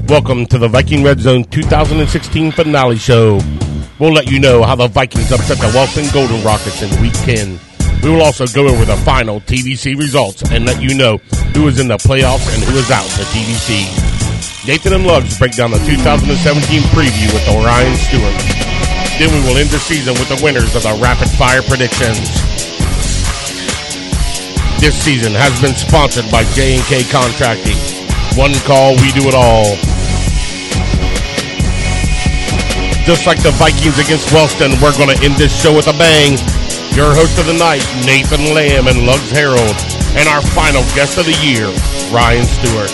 Welcome to the Viking Red Zone 2016 finale show. We'll let you know how the Vikings upset the Wellston Golden Rockets in Week 10. We will also go over the final TVC results and let you know who is in the playoffs and who is out in the TVC. Nathan and Lugs break down the 2017 preview with Orion Stewart. Then we will end the season with the winners of the Rapid Fire Predictions. This season has been sponsored by J&K Contracting. One call, we do it all. Just like the Vikings against Wellston, we're going to end this show with a bang. Your host of the night, Nathan Lamb and Lugs Harold. And our final guest of the year, Ryan Stewart.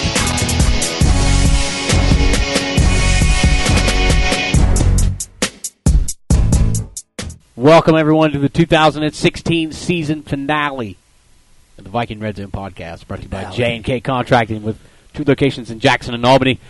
Welcome, everyone, to the 2016 season finale of the Viking Red Zone podcast, brought to you by J&K Contracting with 2 locations in Jackson and Albany.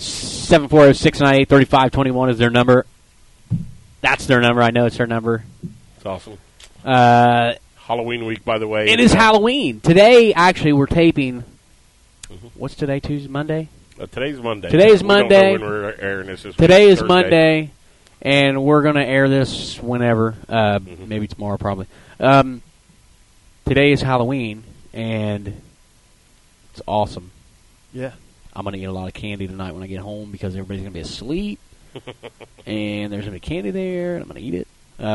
740-698-3521 is their number. That's their number. I know it's their number. It's awesome. Halloween week, by the way. It is Halloween. Today, actually, we're taping. What's today? Tuesday? Monday? Today's Monday. Today is Monday. We don't know when we're airing this Today is Thursday. Monday, and we're going to air this whenever. Maybe tomorrow, probably. Today is Halloween, and it's awesome. Yeah. I'm going to eat a lot of candy tonight when I get home because everybody's going to be asleep, and there's going to be candy there, and I'm going to eat it.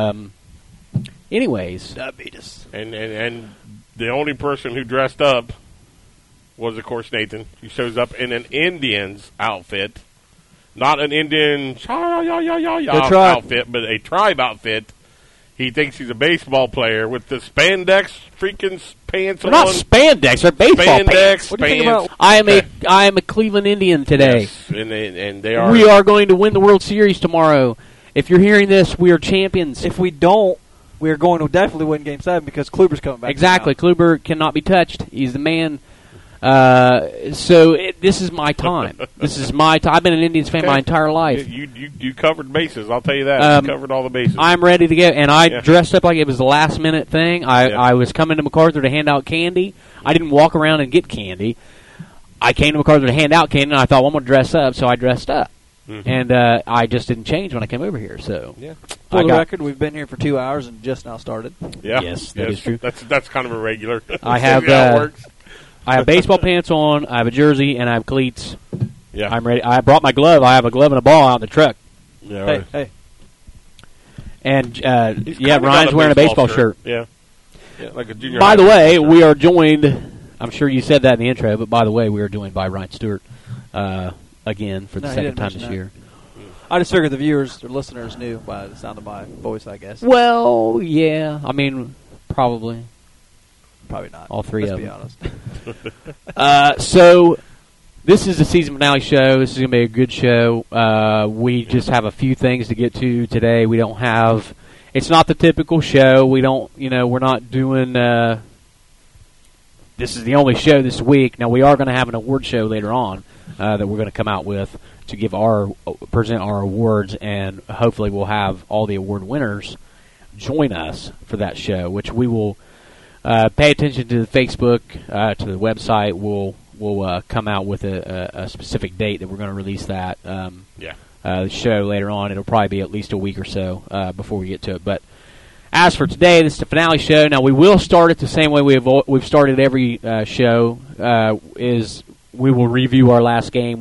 Anyways. Diabetes. And the only person who dressed up was, of course, Nathan. He shows up in an Indian's outfit. Not an Indian outfit, but a tribe outfit. He thinks he's a baseball player with the spandex freaking pants They're on. not spandex, they're baseball pants. What do you think pants. about? I am a Cleveland Indian today. Yes, and they are. We are going to win the World Series tomorrow. If you're hearing this, we are champions. If we don't, we're going to definitely win Game 7 because Kluber's coming back. Exactly. Kluber cannot be touched. He's the man. This is my time. This is my time. I've been an Indians fan my entire life. You covered bases. I'll tell you that. You covered all the bases. I'm ready to go, and I dressed up like it was the last minute thing. I was coming to MacArthur to hand out candy. I didn't walk around and get candy. I came to MacArthur to hand out candy, and I thought, well, I'm going to dress up, so I dressed up. And I just didn't change when I came over here. So, for the record, we've been here for 2 hours and just now started. Yeah. Yes, that is true. That's kind of irregular. I have how it works. I have baseball pants on, I have a jersey, and I have cleats. Yeah. I'm ready. I brought my glove. I have a glove and a ball out in the truck. Yeah. Hey. And, Ryan's wearing a baseball shirt. Yeah, like a junior. By the way, we are joined, I'm sure you said that in the intro, but by the way, we are joined by Ryan Stewart again for the second time this year. I just figured the viewers or listeners knew by the sound of my voice, I guess. Well, yeah. I mean, probably. Probably not. All three of them. Let's be honest. So, this is the season finale show. This is going to be a good show. We just have a few things to get to today. We don't have... It's not the typical show. We don't... we're not doing... this is the only show this week. Now, we are going to have an award show later on that we're going to come out with to present our awards, and hopefully we'll have all the award winners join us for that show, which we will... pay attention to the Facebook, to the website. We'll come out with a specific date that we're going to release that the show later on. It'll probably be at least a week or so before we get to it. But as for today, this is the finale show. Now, we will start it the same way we've started every show, is we will review our last game,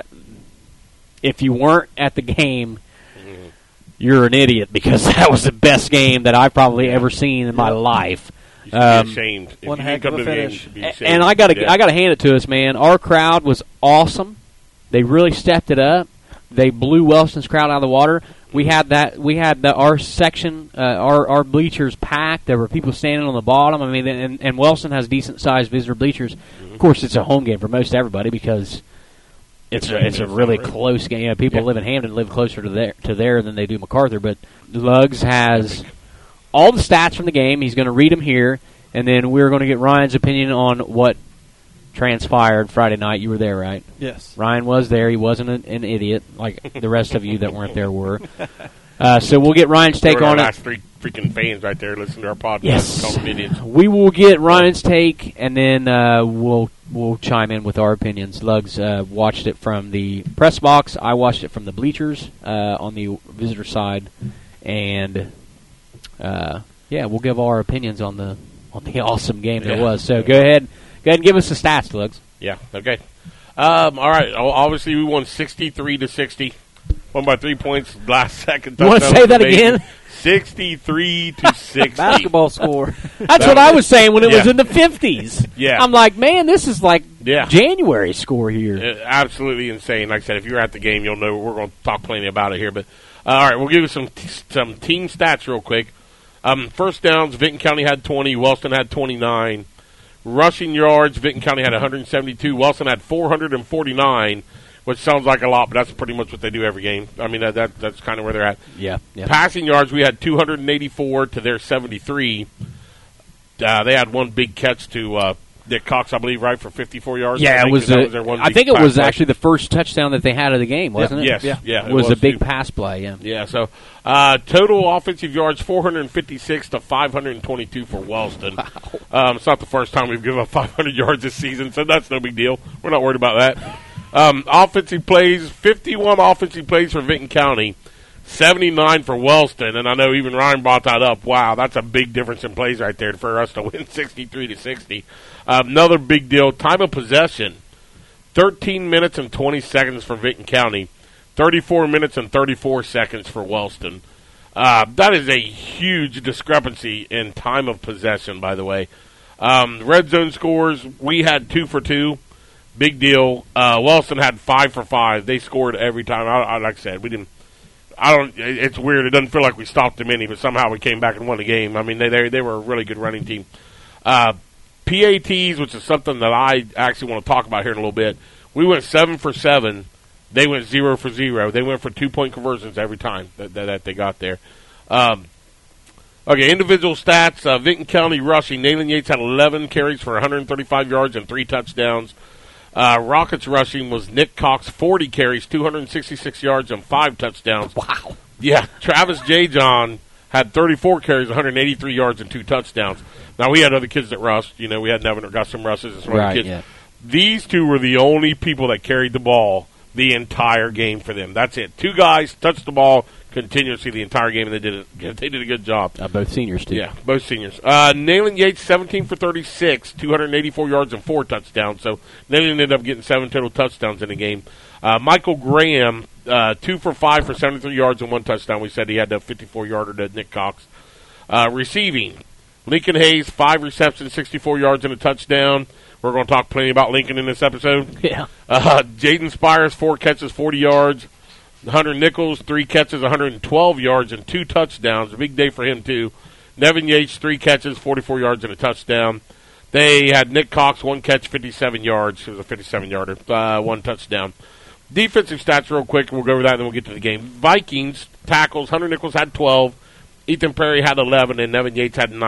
if you weren't at the game, you're an idiot because that was the best game that I've probably ever seen in my life. You should be ashamed. If one you heck didn't come of to a the game, you finish. should be ashamed. And I gotta hand it to us, man. Our crowd was awesome. They really stepped it up. They blew Wellston's crowd out of the water. We had our section, our bleachers packed. There were people standing on the bottom. I mean, and Wellston has decent sized visitor bleachers. Of course, it's a home game for most everybody because it's a really close game. People live in Hampton live closer to there than they do MacArthur. But Lugs has all the stats from the game. He's going to read them here, and then we're going to get Ryan's opinion on what transpired Friday night. You were there, right? Yes. Ryan was there. He wasn't an idiot like the rest of you that weren't there were. So we'll get Ryan's take on it. Last 3 freaking fans right there listening to our podcast. Yes. Idiots. We will get Ryan's take, and then we'll we'll chime in with our opinions. Lugs watched it from the press box. I watched it from the bleachers on the visitor side, and we'll give our opinions on the awesome game that it was. So go ahead and give us the stats, Lugs. Yeah. Okay. All right. Obviously, we won 63-60. Won by 3 points. Last second. You want to say that again? 63-60. Basketball score. That's what I was saying when it was in the 50s. Yeah. I'm like, man, this is like January score here. Absolutely insane. Like I said, if you're at the game, you'll know we're going to talk plenty about it here. But all right, we'll give you some team stats real quick. First downs, Vinton County had 20. Wellston had 29. Rushing yards, Vinton County had 172. Wellston had 449. Which sounds like a lot, but that's pretty much what they do every game. I mean, that's kind of where they're at. Yeah. Passing yards, we had 284 to their 73. They had one big catch to Nick Cox, I believe, right, for 54 yards. Yeah, it was. I think it was actually the first touchdown that they had of the game, wasn't it? Yes. Yeah. It was a big pass play, yeah. Yeah, so total offensive yards, 456 to 522 for Wellston. Wow. It's not the first time we've given up 500 yards this season, so that's no big deal. We're not worried about that. Offensive plays, 51 offensive plays for Vinton County, 79 for Wellston, and I know even Ryan brought that up. Wow, that's a big difference in plays right there for us to win 63-60. Another big deal, time of possession, 13 minutes and 20 seconds for Vinton County, 34 minutes and 34 seconds for Wellston. That is a huge discrepancy in time of possession, by the way. Red zone scores, we had 2 for 2. Big deal. Wellston had 5 for 5. They scored every time. Like I said, we didn't. It's weird. It doesn't feel like we stopped them any, but somehow we came back and won the game. I mean, they were a really good running team. PATs, which is something that I actually want to talk about here in a little bit. We went 7 for 7. They went 0 for 0. They went for 2-point conversions every time that they got there. Okay, individual stats. Vinton County rushing. Nayland Yates had 11 carries for 135 yards and 3 touchdowns. Rockets rushing was Nick Cox, 40 carries, 266 yards, and 5 touchdowns. Wow. Yeah, Travis J. John had 34 carries, 183 yards, and 2 touchdowns. Now, we had other kids that rushed. You know, we had Nevin that got some rushes and some other kids. Yeah. These two were the only people that carried the ball the entire game for them. That's it. 2 guys touched the ball continuously the entire game, and they did a good job. Both seniors, too. Yeah, both seniors. Nayland Yates, 17 for 36, 284 yards and 4 touchdowns. So Nayland ended up getting 7 total touchdowns in the game. Michael Graham, 2 for 5 for 73 yards and 1 touchdown. We said he had the 54-yarder to Nick Cox. Receiving, Lincoln Hayes, 5 receptions, 64 yards and a touchdown. We're going to talk plenty about Lincoln in this episode. Yeah. Jaden Spires, 4 catches, 40 yards. Hunter Nichols, 3 catches, 112 yards, and 2 touchdowns. A big day for him, too. Nevin Yates, 3 catches, 44 yards, and a touchdown. They had Nick Cox, 1 catch, 57 yards. It was a 57-yarder, 1 touchdown. Defensive stats real quick, and we'll go over that, and then we'll get to the game. Vikings, tackles, Hunter Nichols had 12. Ethan Perry had 11, and Nevin Yates had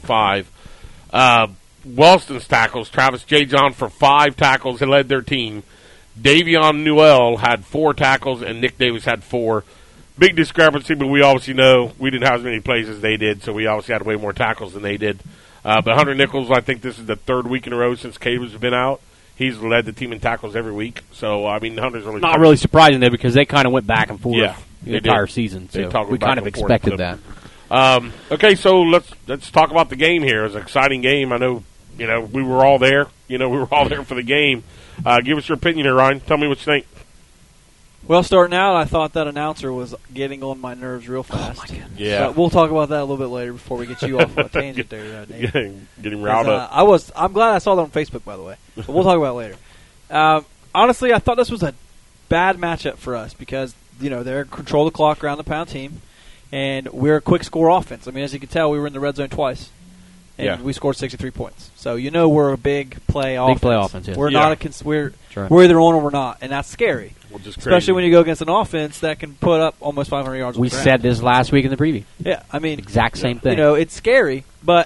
9.5. Wellston's tackles, Travis J. John for 5 tackles. He led their team. Davion Newell had 4 tackles, and Nick Davis had 4. Big discrepancy, but we obviously know we didn't have as many plays as they did, so we obviously had way more tackles than they did. But Hunter Nichols, I think this is the 3rd week in a row since Cave has been out. He's led the team in tackles every week. So, I mean, Hunter's really... Not really surprising, though, because they kind of went back and forth the entire did. season. So we kind of expected that. Okay, so let's talk about the game here. It was an exciting game. I know, we were all there. We were all there for the game. Give us your opinion here, Ryan. Tell me what you think. Well, starting out, I thought that announcer was getting on my nerves real fast. Oh, my goodness. Yeah. So we'll talk about that a little bit later before we get you off on a tangent there, Nate. Getting riled up. I'm glad I saw that on Facebook, by the way. But we'll talk about it later. Honestly, I thought this was a bad matchup for us because, they're a control the clock, ground the pound team, and we're a quick score offense. I mean, as you can tell, we were in the red zone twice. And we scored 63 points. So we're a big play offense. Big play offense, yeah. We're not we're either on or we're not, and that's scary. Especially when you go against an offense that can put up almost 500 yards. We said this last week in the preview. Yeah, I mean, exact same thing. It's scary, but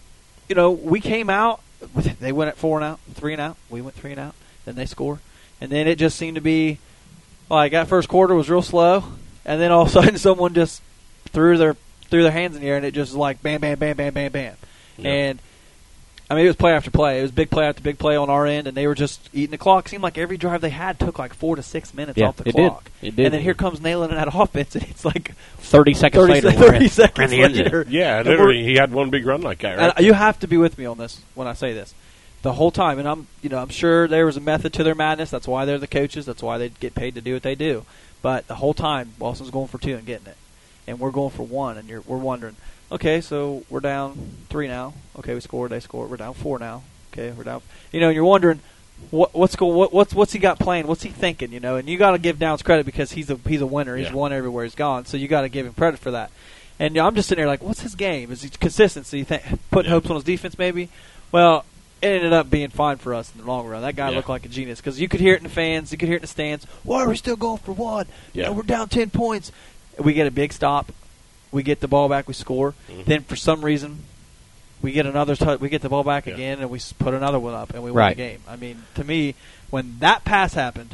we came out. They went at 4 and out, 3 and out. We went 3 and out. Then they score, and then it just seemed to be like that first quarter was real slow, and then all of a sudden someone just threw their hands in the air, and it just was like bam, bam, bam, bam, bam, bam. Yeah. And I mean, it was play after play. It was big play after big play on our end, and they were just eating the clock. It seemed like every drive they had took like 4 to 6 minutes off the clock. It did. And then here comes nailing that offense, and it's like 30 seconds later. 30 seconds later. Yeah, literally, he had one big run like that, right? And you have to be with me on this when I say this. The whole time, and I'm sure there was a method to their madness. That's why they're the coaches. That's why they get paid to do what they do. But the whole time, Boston's going for 2 and getting it, and we're going for 1, and we're wondering, okay, so we're down 3 now. Okay, we scored. They scored. We're down 4 now. Okay, we're down. And you're wondering what's he got playing? What's he thinking? And you got to give Downs credit because he's a winner. He's won everywhere he's gone. So you got to give him credit for that. And I'm just sitting there like, what's his game? Is he consistency? Putting hopes on his defense maybe? Well, it ended up being fine for us in the long run. That guy looked like a genius because you could hear it in the fans. You could hear it in the stands. Why are we still going for 1? Yeah. We're down 10 points. We get a big stop. We get the ball back. We score. Mm-hmm. Then for some reason, we get another we get the ball back again, and we put another one up, and we win the game. I mean, to me, when that pass happened,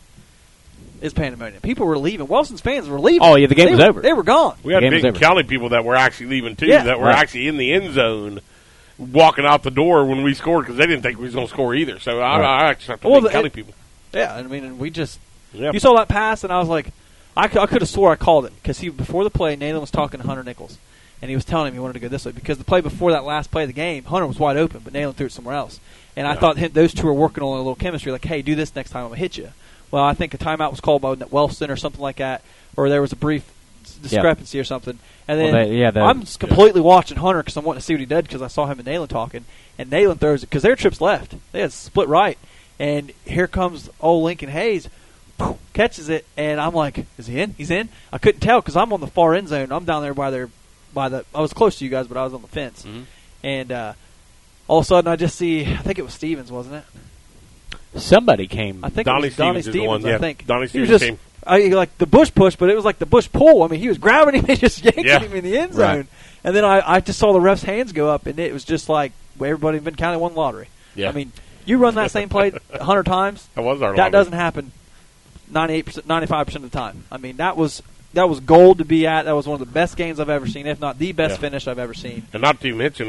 it's pandemonium. People were leaving. Wilson's fans were leaving. Oh, yeah, the game was over. They were gone. We had Big County people that were actually leaving, too, that were actually in the end zone walking out the door when we scored because they didn't think we was going to score either. So I actually have to Big County people. Yeah, I mean, we just you saw that pass, and I was like, I could have swore I called it because before the play, Nathan was talking to Hunter Nichols. And he was telling him he wanted to go this way because the play before that last play of the game, Hunter was wide open, but Nayland threw it somewhere else. And I thought those two were working on a little chemistry, like, hey, do this next time, I'm going to hit you. Well, I think a timeout was called by Wellston or something like that, or there was a brief discrepancy or something. And then I'm completely watching Hunter because I wanting to see what he did because I saw him and Nayland talking. And Nayland throws it because their trips left. They had split right. And here comes old Lincoln Hayes, catches it, and I'm like, is he in? He's in? I couldn't tell because I'm on the far end zone. I'm down there I was close to you guys, but I was on the fence. Mm-hmm. And all of a sudden, I just see, I think it was Stevens, wasn't it? Somebody came. I think Donnie it was Donnie Stevens. One, I think. Donnie Stevens came. Like the bush push, but it was like the bush pull. I mean, he was grabbing him and just yanking him in the end zone. Right. And then I just saw the ref's hands go up, and it was just like everybody in Benton County won the lottery. Yeah. I mean, you run that same play 100 times. That was our That lottery. doesn't happen 98%, 95% of the time. I mean, that was gold to be at. That was one of the best games I've ever seen, if not the best finish I've ever seen. And not to mention,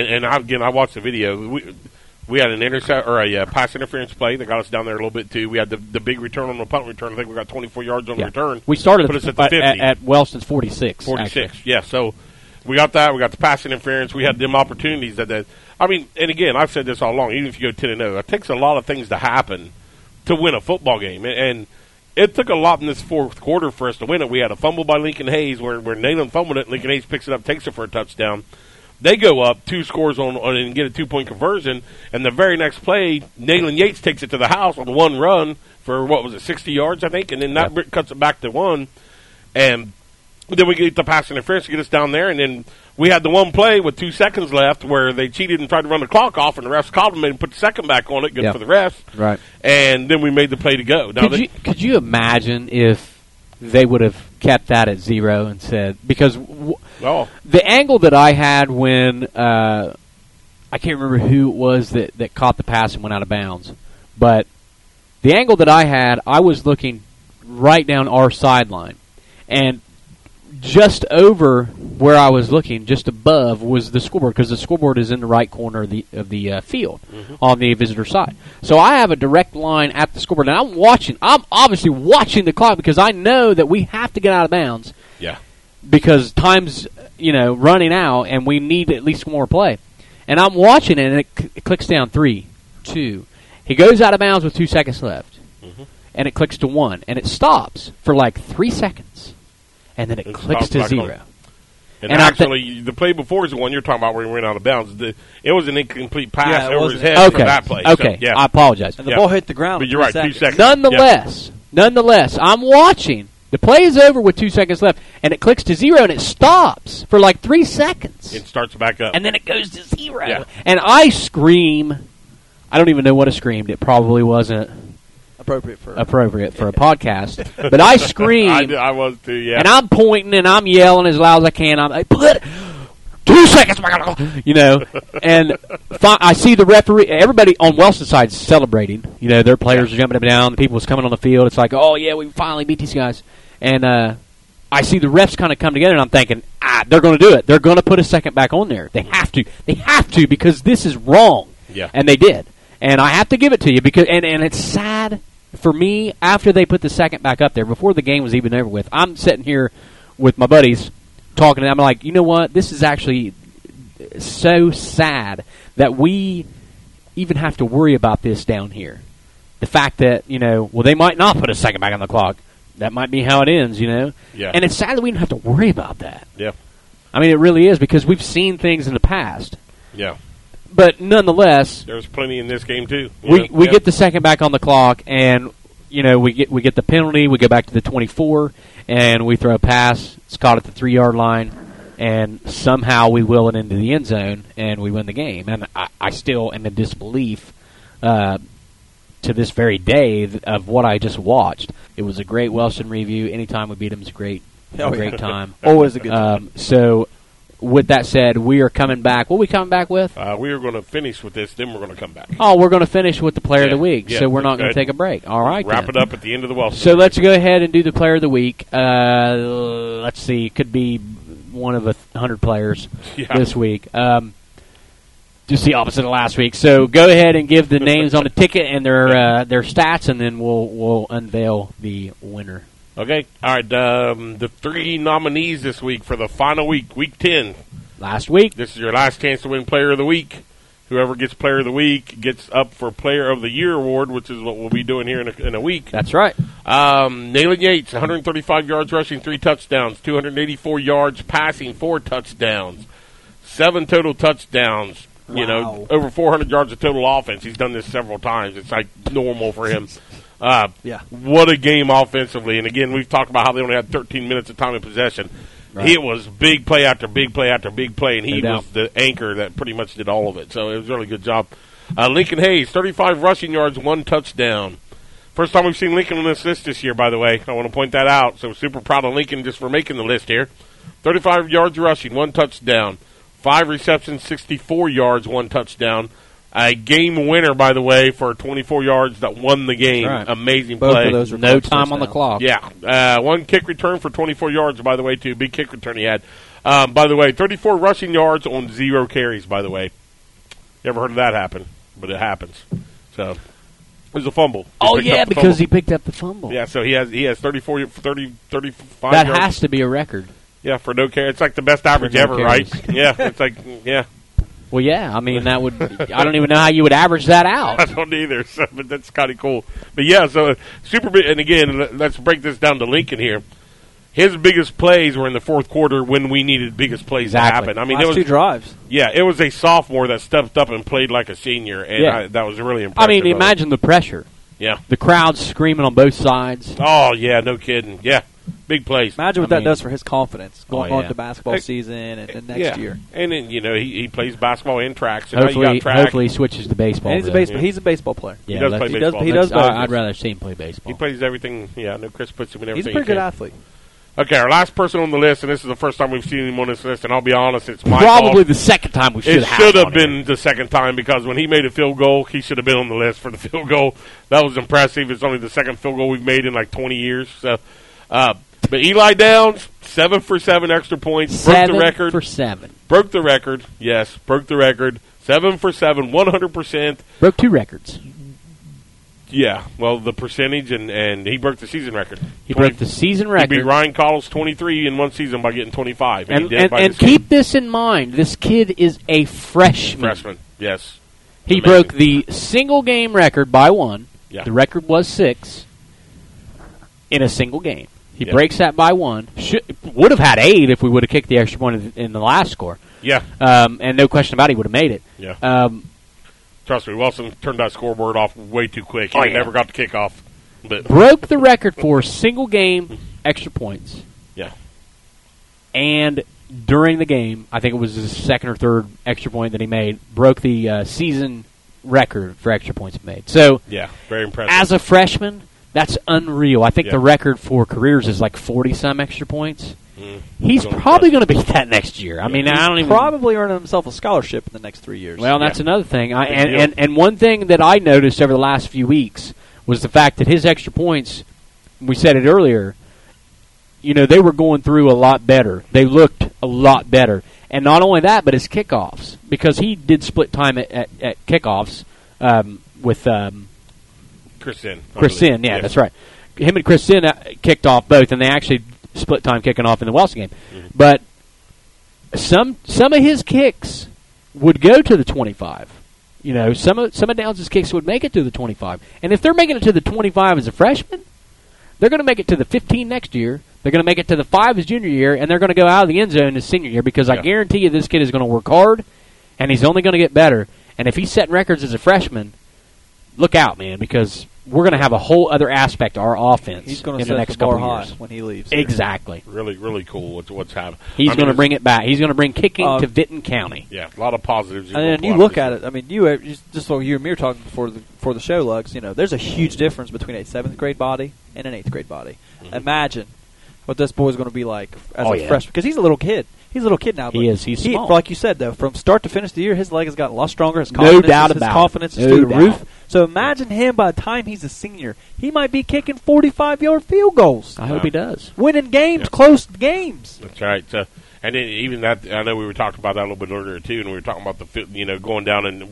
I watched the video. We had an intercept or a pass interference play that got us down there a little bit too. We had the big return on the punt return. I think we got 24 yards on the return. We started put us at the 50. at Wellston's 46. 46, actually. Yeah. So we got that. We got the pass interference. We had them opportunities that. I mean, and again, I've said this all along. Even if you go 10-0, it takes a lot of things to happen to win a football game, and it took a lot in this fourth quarter for us to win it. We had a fumble by Lincoln Hayes where Nayland fumbled it. Lincoln Hayes picks it up, takes it for a touchdown. They go up 2 scores on and get a 2-point conversion. And the very next play, Nayland Yates takes it to the house on one run for, 60 yards, I think? And then that cuts it back to 1. And then we get the pass interference to get us down there. And then we had the one play with 2 seconds left where they cheated and tried to run the clock off, and the refs called them and put the second back on it. Good for the refs. Right. And then we made the play to go. Now could you imagine if they would have kept that at 0 and said, because the angle that I had when I can't remember who it was that caught the pass and went out of bounds, but the angle that I had, I was looking right down our sideline, and just over where I was looking, just above, was the scoreboard, because the scoreboard is in the right corner of the field on the visitor side. So I have a direct line at the scoreboard, and I'm obviously watching the clock because I know that we have to get out of bounds. Yeah. Because time's running out, and we need at least one more play. And I'm watching it, and it clicks down 3, 2. He goes out of bounds with 2 seconds left, and it clicks to 1, and it stops for like 3 seconds. And then it clicks to 0. And actually, the play before is the one you're talking about where he went out of bounds. It was an incomplete pass over his head for that play. Okay, so, I apologize. And the ball hit the ground. But you're right, 2 seconds. Nonetheless, I'm watching. The play is over with 2 seconds left, and it clicks to 0, and it stops for like 3 seconds. It starts back up. And then it goes to 0. Yeah. And I scream. I don't even know what I screamed. It probably wasn't appropriate for a podcast. But I screamed. I was too, yeah. And I'm pointing and I'm yelling as loud as I can. I'm like, put 2 seconds, and I see the referee. Everybody on Wellston's side is celebrating. Their players are jumping up and down. The people was coming on the field. It's like, oh yeah, we finally beat these guys. And I I see the refs kind of come together, and I'm thinking, they're going to do it. They're going to put a second back on there. They have to. They have to because this is wrong. Yeah. And they did. And I have to give it to you because, and it's sad for me after they put the second back up there, before the game was even over with. I'm sitting here with my buddies talking to them. I'm like, you know what? This is actually so sad that we even have to worry about this down here. The fact that, they might not put a second back on the clock. That might be how it ends, Yeah. And it's sad that we don't have to worry about that. Yeah. I mean, it really is because we've seen things in the past. Yeah. But nonetheless, there's plenty in this game too. We get the second back on the clock, and we get the penalty. We go back to the 24, and we throw a pass. It's caught at the 3-yard line, and somehow we will it into the end zone, and we win the game. And I still am in disbelief to this very day of what I just watched. It was a great Wellston review. Anytime we beat them is a great time. Always a good time. So, with that said, we are coming back. What are we coming back with? We are going to finish with this, then we're going to come back. Oh, we're going to finish with the Player of the Week, yeah, so we're not going good. to take a break. All right, Wrap then. it up at the end of the Wellston. So let's go ahead and do the Player of the Week. Let's see. It could be one of 100 players this week. Just the opposite of last week. So go ahead and give the names on the ticket and their stats, and then we'll unveil the winner. Okay. All right. The 3 nominees this week for the final week, Week 10. Last week. This is your last chance to win Player of the Week. Whoever gets Player of the Week gets up for Player of the Year award, which is what we'll be doing here in a week. That's right. Nayland Yates, 135 yards rushing, 3 touchdowns, 284 yards passing, 4 touchdowns, 7 total touchdowns. Wow. Over 400 yards of total offense. He's done this several times. It's like normal for him. What a game offensively. And again, we've talked about how they only had 13 minutes of time of possession. Right. It was big play after big play after big play, and he was the anchor that pretty much did all of it. So it was a really good job. Lincoln Hayes, 35 rushing yards, 1 touchdown. First time we've seen Lincoln on this list this year, by the way. I want to point that out. So super proud of Lincoln just for making the list here. 35 yards rushing, 1 touchdown. 5 receptions, 64 yards, 1 touchdown. A game winner, by the way, for 24 yards that won the game. Right. Amazing Both play. of those were No time on the clock. Yeah. 1 kick return for 24 yards, by the way, too. Big kick return he had. By the way, 34 rushing yards on 0 carries, by the way. You ever heard of that happen? But it happens. So, it was a fumble. Because he picked up the fumble. Yeah, so he has 35 That yards. has to be a record. Yeah, for no carry. It's like the best average no ever, carries. right? Yeah, it's like, yeah. Well, yeah. I mean, that would. I don't even know how you would average that out. I don't either, so, but that's kind of cool. But yeah, so super big. And again, let's break this down to Lincoln here. His biggest plays were in the fourth quarter when we needed biggest plays to happen. I mean, last 2 drives. Yeah, it was a sophomore that stepped up and played like a senior, and that was really impressive. I mean, imagine the pressure. Yeah. The crowd screaming on both sides. Oh, yeah, no kidding. Yeah, big plays. Imagine what that does for his confidence going on to basketball Hey, season and next year. And then, he plays basketball and track, so now you got track. Hopefully he switches to baseball. And he's a baseball player. He does play baseball. He does both. I'd rather see him play baseball. He plays everything. Yeah, no, Chris puts him in everything. He's a pretty good athlete. Okay, our last person on the list, and this is the first time we've seen him on this list, and I'll be honest, it's my Probably fault. the second time we should have. It should have been the second time, because when he made a field goal, he should have been on the list for the field goal. That was impressive. It's only the second field goal we've made in like 20 years. So, but Eli Downs, 7 for 7 extra points, broke the record. 7 for 7. Broke the record. Yes, broke the record. 7 for 7, 100%. Broke 2 records. Yeah, well, the percentage, and he broke the season record. He broke the season record. He beat Ryan Cottle's 23 in one season by getting 25. And keep this in mind. This kid is a freshman. Yes. He broke the single game record by 1. Yeah. The record was 6 in a single game. He breaks that by 1. Would have had 8 if we would have kicked the extra point in the last score. Yeah. And no question about it, he would have made it. Yeah. Trust me, Wilson turned that scoreboard off way too quick. He never got the kickoff. But broke the record for single game extra points. Yeah. And during the game, I think it was his second or third extra point that he made, broke the season record for extra points made. So, yeah, very impressive. As a freshman, that's unreal. I think the record for careers is like 40-some extra points. He's probably going to beat that next year. I mean, I don't even probably earning himself a scholarship in the next 3 years. Well, that's another thing. And one thing that I noticed over the last few weeks was the fact that his extra points, we said it earlier, they were going through a lot better. They looked a lot better. And not only that, but his kickoffs, because he did split time at kickoffs with Chris Sin. Yeah, that's right. Him and Chris Sin kicked off both, and they actually split time kicking off in the Wilson game. Mm-hmm. But some of his kicks would go to the 25. Some of Downs' kicks would make it to the 25. And if they're making it to the 25 as a freshman, they're going to make it to the 15 next year. They're going to make it to the 5 his junior year, and they're going to go out of the end zone his senior year, because I guarantee you this kid is going to work hard, and he's only going to get better. And if he's setting records as a freshman, look out, man, because we're going to have a whole other aspect to our offense he's going in to the next couple high years when he leaves. Exactly. Really, really cool what's happening. He's going to bring it back. He's going to bring kicking to Vinton County. Yeah, a lot of positives. And then you look at it. I mean, just like you and me were talking before the show, Lugs. There's a huge difference between a 7th grade body and an 8th grade body. Mm-hmm. Imagine what this boy's going to be like as a freshman, because he's a little kid. He's a little kid now. He is. He's small. Like you said, though, from start to finish of the year, his leg has gotten a lot stronger. His confidence is through the roof. So imagine him by the time he's a senior. He might be kicking 45-yard field goals. I hope he does. Winning games, close games. That's right. And then even that, I know we were talking about that a little bit earlier too, and we were talking about the going down, and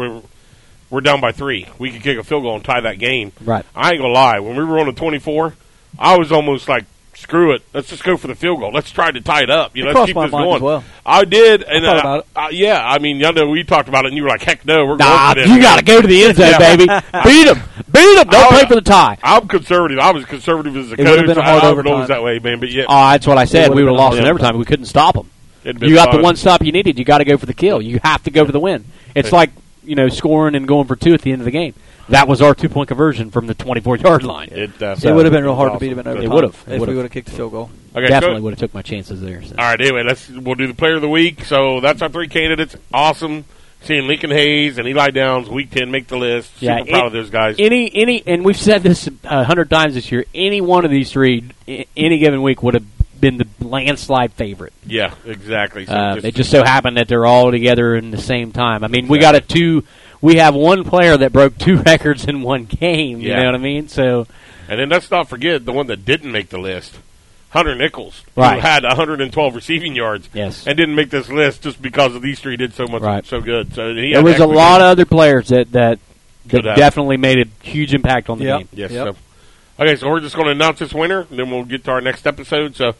we're down by 3. We could kick a field goal and tie that game. Right. I ain't gonna lie. When we were on the 24, I was almost like, screw it. Let's just go for the field goal. Let's try to tie it up. Let's keep this going. As well. I did, and I thought about it. yeah. I mean, we talked about it, and you were like, "Heck no, we're going for this." You got to go to the end zone, baby. Beat him. Don't play for the tie. I'm conservative. I was conservative as a coach. It would have been a hard overtime. Always that way, man. But yeah, that's what I said. We would have lost in overtime. We couldn't stop them. You got the one stop you needed. You got to go for the kill. You have to go for the win. It's like scoring and going for 2 at the end of the game. That was our 2-point conversion from the 24-yard line. It would have been real hard to beat him in overtime. It would have. If we would have kicked the field goal. Okay, definitely would have took my chances there. So. All right, anyway, we'll do the player of the week. So that's our 3 candidates. Awesome seeing Lincoln Hayes and Eli Downs, Week 10, make the list. Super proud of those guys. And we've said this 100 times this year, any one of these 3, any given week would have been the landslide favorite. Yeah, exactly. So it just so happened that they're all together in the same time. I mean, we have one player that broke 2 records in one game. You know what I mean? So, and then let's not forget the one that didn't make the list, Hunter Nichols, who right. had 112 receiving yards, yes, and didn't make this list just because of these 3 did so much, so good. So there was a lot of other players that definitely made a huge impact on the game. Yes. Yep. So we're just going to announce this winner, and then we'll get to our next episode. So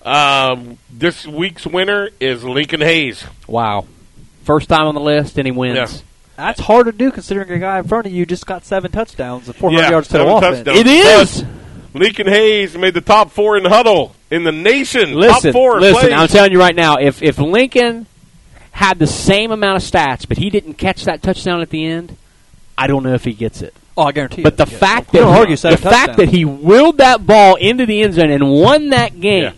this week's winner is Lincoln Hayes. Wow, first time on the list, and he wins. Yeah. That's hard to do considering a guy in front of you just got 7 touchdowns and 400 yards total offense. It is. Lincoln Hayes made the top 4 in huddle in the nation. Listen, top 4 listen. I'm telling you right now, if Lincoln had the same amount of stats, but he didn't catch that touchdown at the end, I don't know if he gets it. Oh, I guarantee you. But the fact that he willed that ball into the end zone and won that game,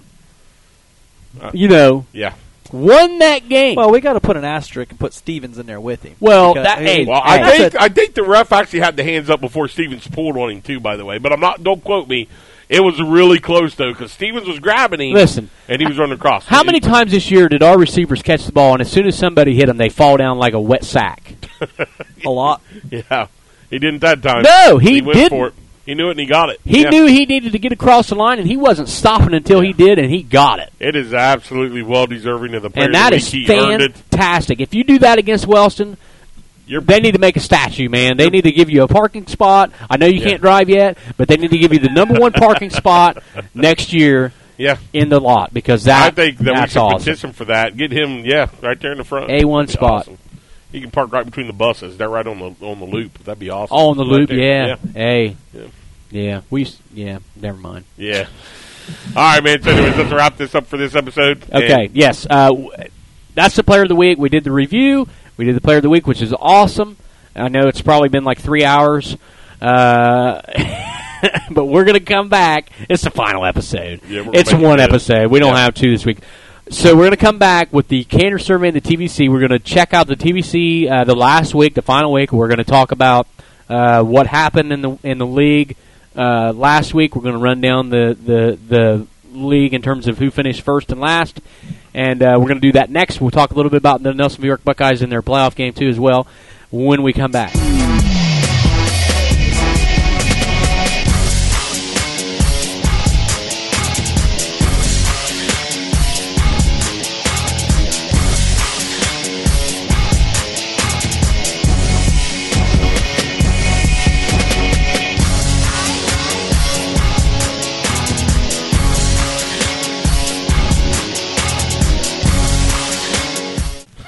won that game. Well, we got to put an asterisk and put Stevens in there with him. Well, I think the ref actually had the hands up before Stevens pulled on him too. By the way, but don't quote me. It was really close though because Stevens was grabbing him. Listen, and he was running across. How many times this year did our receivers catch the ball and as soon as somebody hit them, they fall down like a wet sack? A lot. Yeah, he didn't that time. No, he went didn't. For it. He knew it and he got it. He knew he needed to get across the line, and he wasn't stopping until he did, and he got it. It is absolutely well-deserving of the player. And that is fantastic. If you do that against Wellston, they need to make a statue, man. They need to give you a parking spot. I know you can't drive yet, but they need to give you the number 1 parking spot next year in the lot because I think that we should awesome. petition for that. Get him, right there in the front. A1 spot. Awesome. He can park right between the buses. They're right on the loop. That'd be awesome. Oh, on the loop, yeah. Hey. Yeah. Never mind. Yeah. All right, man. So anyways, let's wrap this up for this episode. Okay, yes. That's the player of the week. We did the review. We did the player of the week, which is awesome. I know it's probably been like 3 hours. But we're going to come back. It's the final episode. Yeah, it's one episode. We don't have 2 this week. So we're going to come back with the Cantor survey and the TVC. We're going to check out the TVC the last week, the final week. We're going to talk about what happened in the league last week. We're going to run down the league in terms of who finished first and last. And we're going to do that next. We'll talk a little bit about the Nelsonville York Buckeyes in their playoff game, too, as well, when we come back.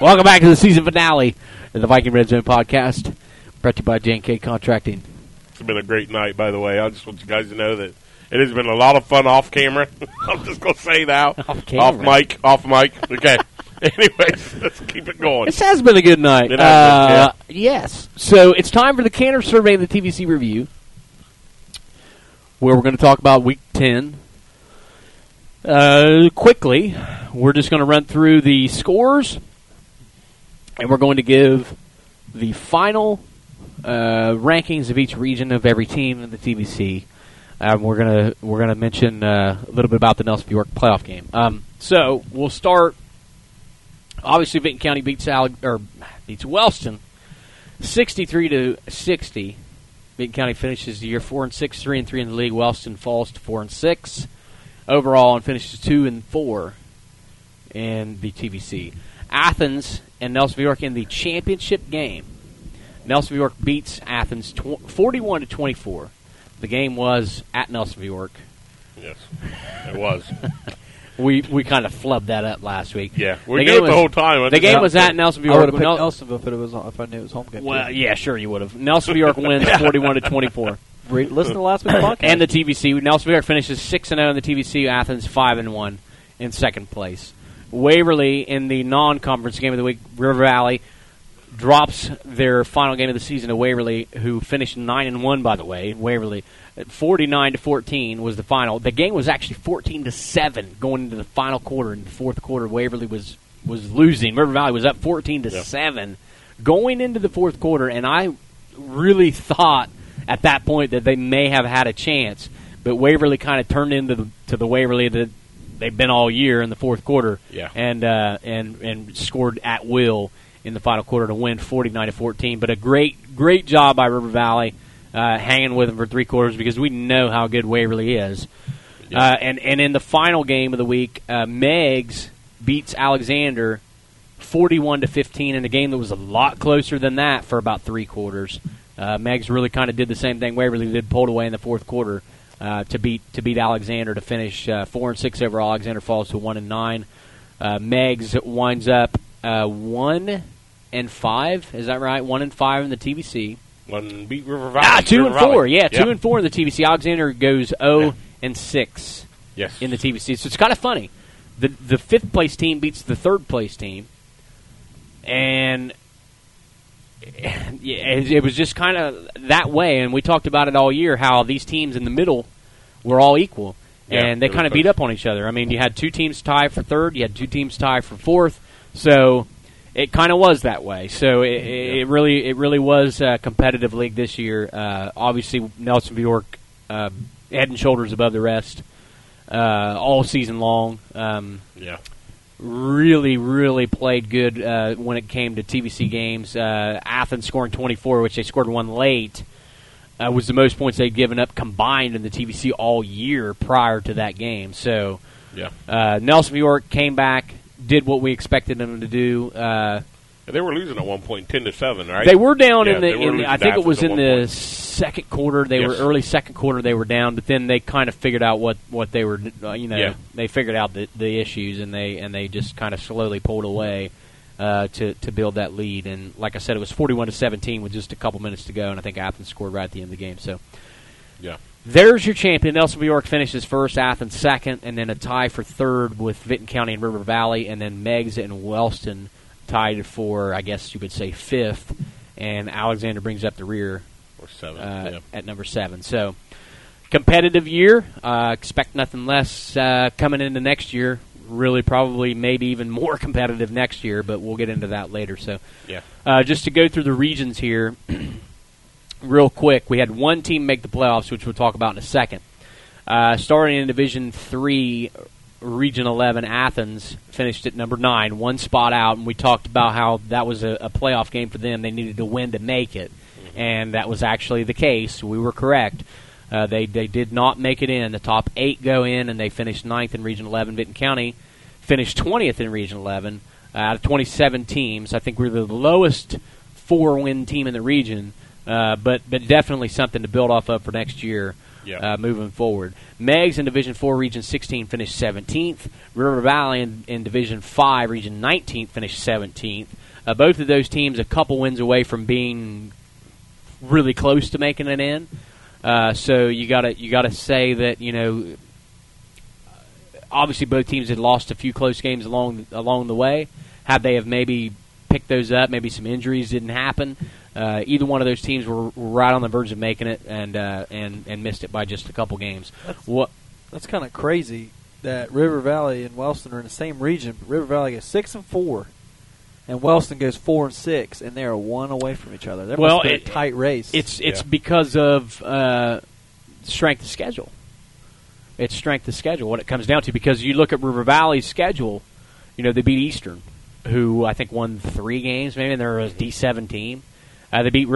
Welcome back to the season finale of the Viking Red Zone podcast, brought to you by J&K Contracting. It's been a great night, by the way. I just want you guys to know that it has been a lot of fun off camera. I'm just going to say now. Off mic. Okay. Anyways, let's keep it going. This has been a good night. It has been, Yes. So it's time for the Canner Survey and the TVC Review, where we're going to talk about Week 10. Quickly, we're just going to run through the scores, and we're going to give the final rankings of each region of every team in the TVC. We're gonna mention a little bit about the Nelson York playoff game. So we'll start. Obviously, Vinton County beats Wellston 63-60. Vinton County finishes the year 4-6, 3-3 in the league. Wellston falls to 4-6 overall and finishes 2-4 in the TVC. Athens and Nelson York in the championship game. Nelson York beats Athens 41-24. The game was at Nelson York. Yes, it was. We kind of flubbed that up last week. Yeah, we knew it the whole time. The game was at Nelsonville. I would have picked Nelsonville if I knew it was home game. Well, yeah, sure you would have. Nelsonville York wins 41-24. Listen to last week's podcast. And the TVC. Nelsonville York finishes 6-0 in the TVC. Athens 5-1 in second place. Waverly in the non-conference game of the week. River Valley drops their final game of the season to Waverly, who finished 9-1. By the way, Waverly. 49-14 was the final. The game was actually 14-7 going into the final quarter. In the fourth quarter, Waverly was losing. River Valley was up 14-7 going into the fourth quarter, and I really thought at that point that they may have had a chance, but Waverly kind of turned into the Waverly that they've been all year in the fourth quarter, and scored at will in the final quarter to win 49-14. But a great job by River Valley. Hanging with them for three quarters because we know how good Waverly is. Yeah. And in the final game of the week, Meigs beats Alexander 41-15 in a game that was a lot closer than that for about three quarters. Meigs really kind of did the same thing Waverly did, pulled away in the fourth quarter to beat Alexander to finish 4-6 overall. Alexander falls to 1-9. Meigs winds up 1-5. Is that right? 1-5 in the TVC. One beat River Valley. 2-4. Yeah, 2-4 in the TVC. Alexander goes 0-6 in the TVC. So it's kind of funny. The fifth place team beats the third place team, and it was just kind of that way. And we talked about it all year how these teams in the middle were all equal, and they kind of beat up on each other. I mean, you had two teams tie for third, you had two teams tie for fourth, so. It kind of was that way, so it really was a competitive league this year. Obviously, Nelsonville York head and shoulders above the rest all season long. Really played good when it came to TVC games. Athens scoring 24, which they scored one late, was the most points they'd given up combined in the TVC all year prior to that game. So, Nelsonville York came back. Did what we expected them to do. They were losing at one point, 10-7, right? They were down in the. I think it was in the second quarter. They were early second quarter. They were down, but then they kind of figured out what they were. They figured out the issues, and they just kind of slowly pulled away to build that lead. And like I said, it was 41-17 with just a couple minutes to go, and I think Athens scored right at the end of the game. So, there's your champion. Nelsonville York finishes first, Athens second, and then a tie for third with Vinton County and River Valley, and then Meigs and Wellston tied for, I guess you would say, fifth, and Alexander brings up the rear or seven, at number 7. So, competitive year. Expect nothing less coming into next year. Really, probably, maybe even more competitive next year, but we'll get into that later. So, just to go through the regions here. Real quick, we had one team make the playoffs, which we'll talk about in a second. Starting in Division 3, Region 11, Athens finished at number 9, one spot out, and we talked about how that was a playoff game for them. They needed to win to make it, and that was actually the case. We were correct. They did not make it in. The top 8 go in, and they finished 9th in Region 11. Vinton County finished 20th in Region 11 out of 27 teams. I think we're the lowest 4-win team in the region. But definitely something to build off of for next year. moving forward. Meigs in Division 4, Region 16 finished 17th. River Valley in Division 5, Region 19 finished 17th. Both of those teams a couple wins away from being really close to making it in. So you gotta say that obviously both teams had lost a few close games along the way. Had they have maybe picked those up, maybe some injuries didn't happen. Either one of those teams were right on the verge of making it and missed it by just a couple games. That's kind of crazy that River Valley and Wellston are in the same region, but River Valley goes 6-4, and Wellston goes 4-6, and they are one away from each other. That must be a tight race. It's because of strength of schedule. It's strength of schedule what it comes down to, because you look at River Valley's schedule. They beat Eastern, who I think won 3 games. Maybe they're a D7 team. They beat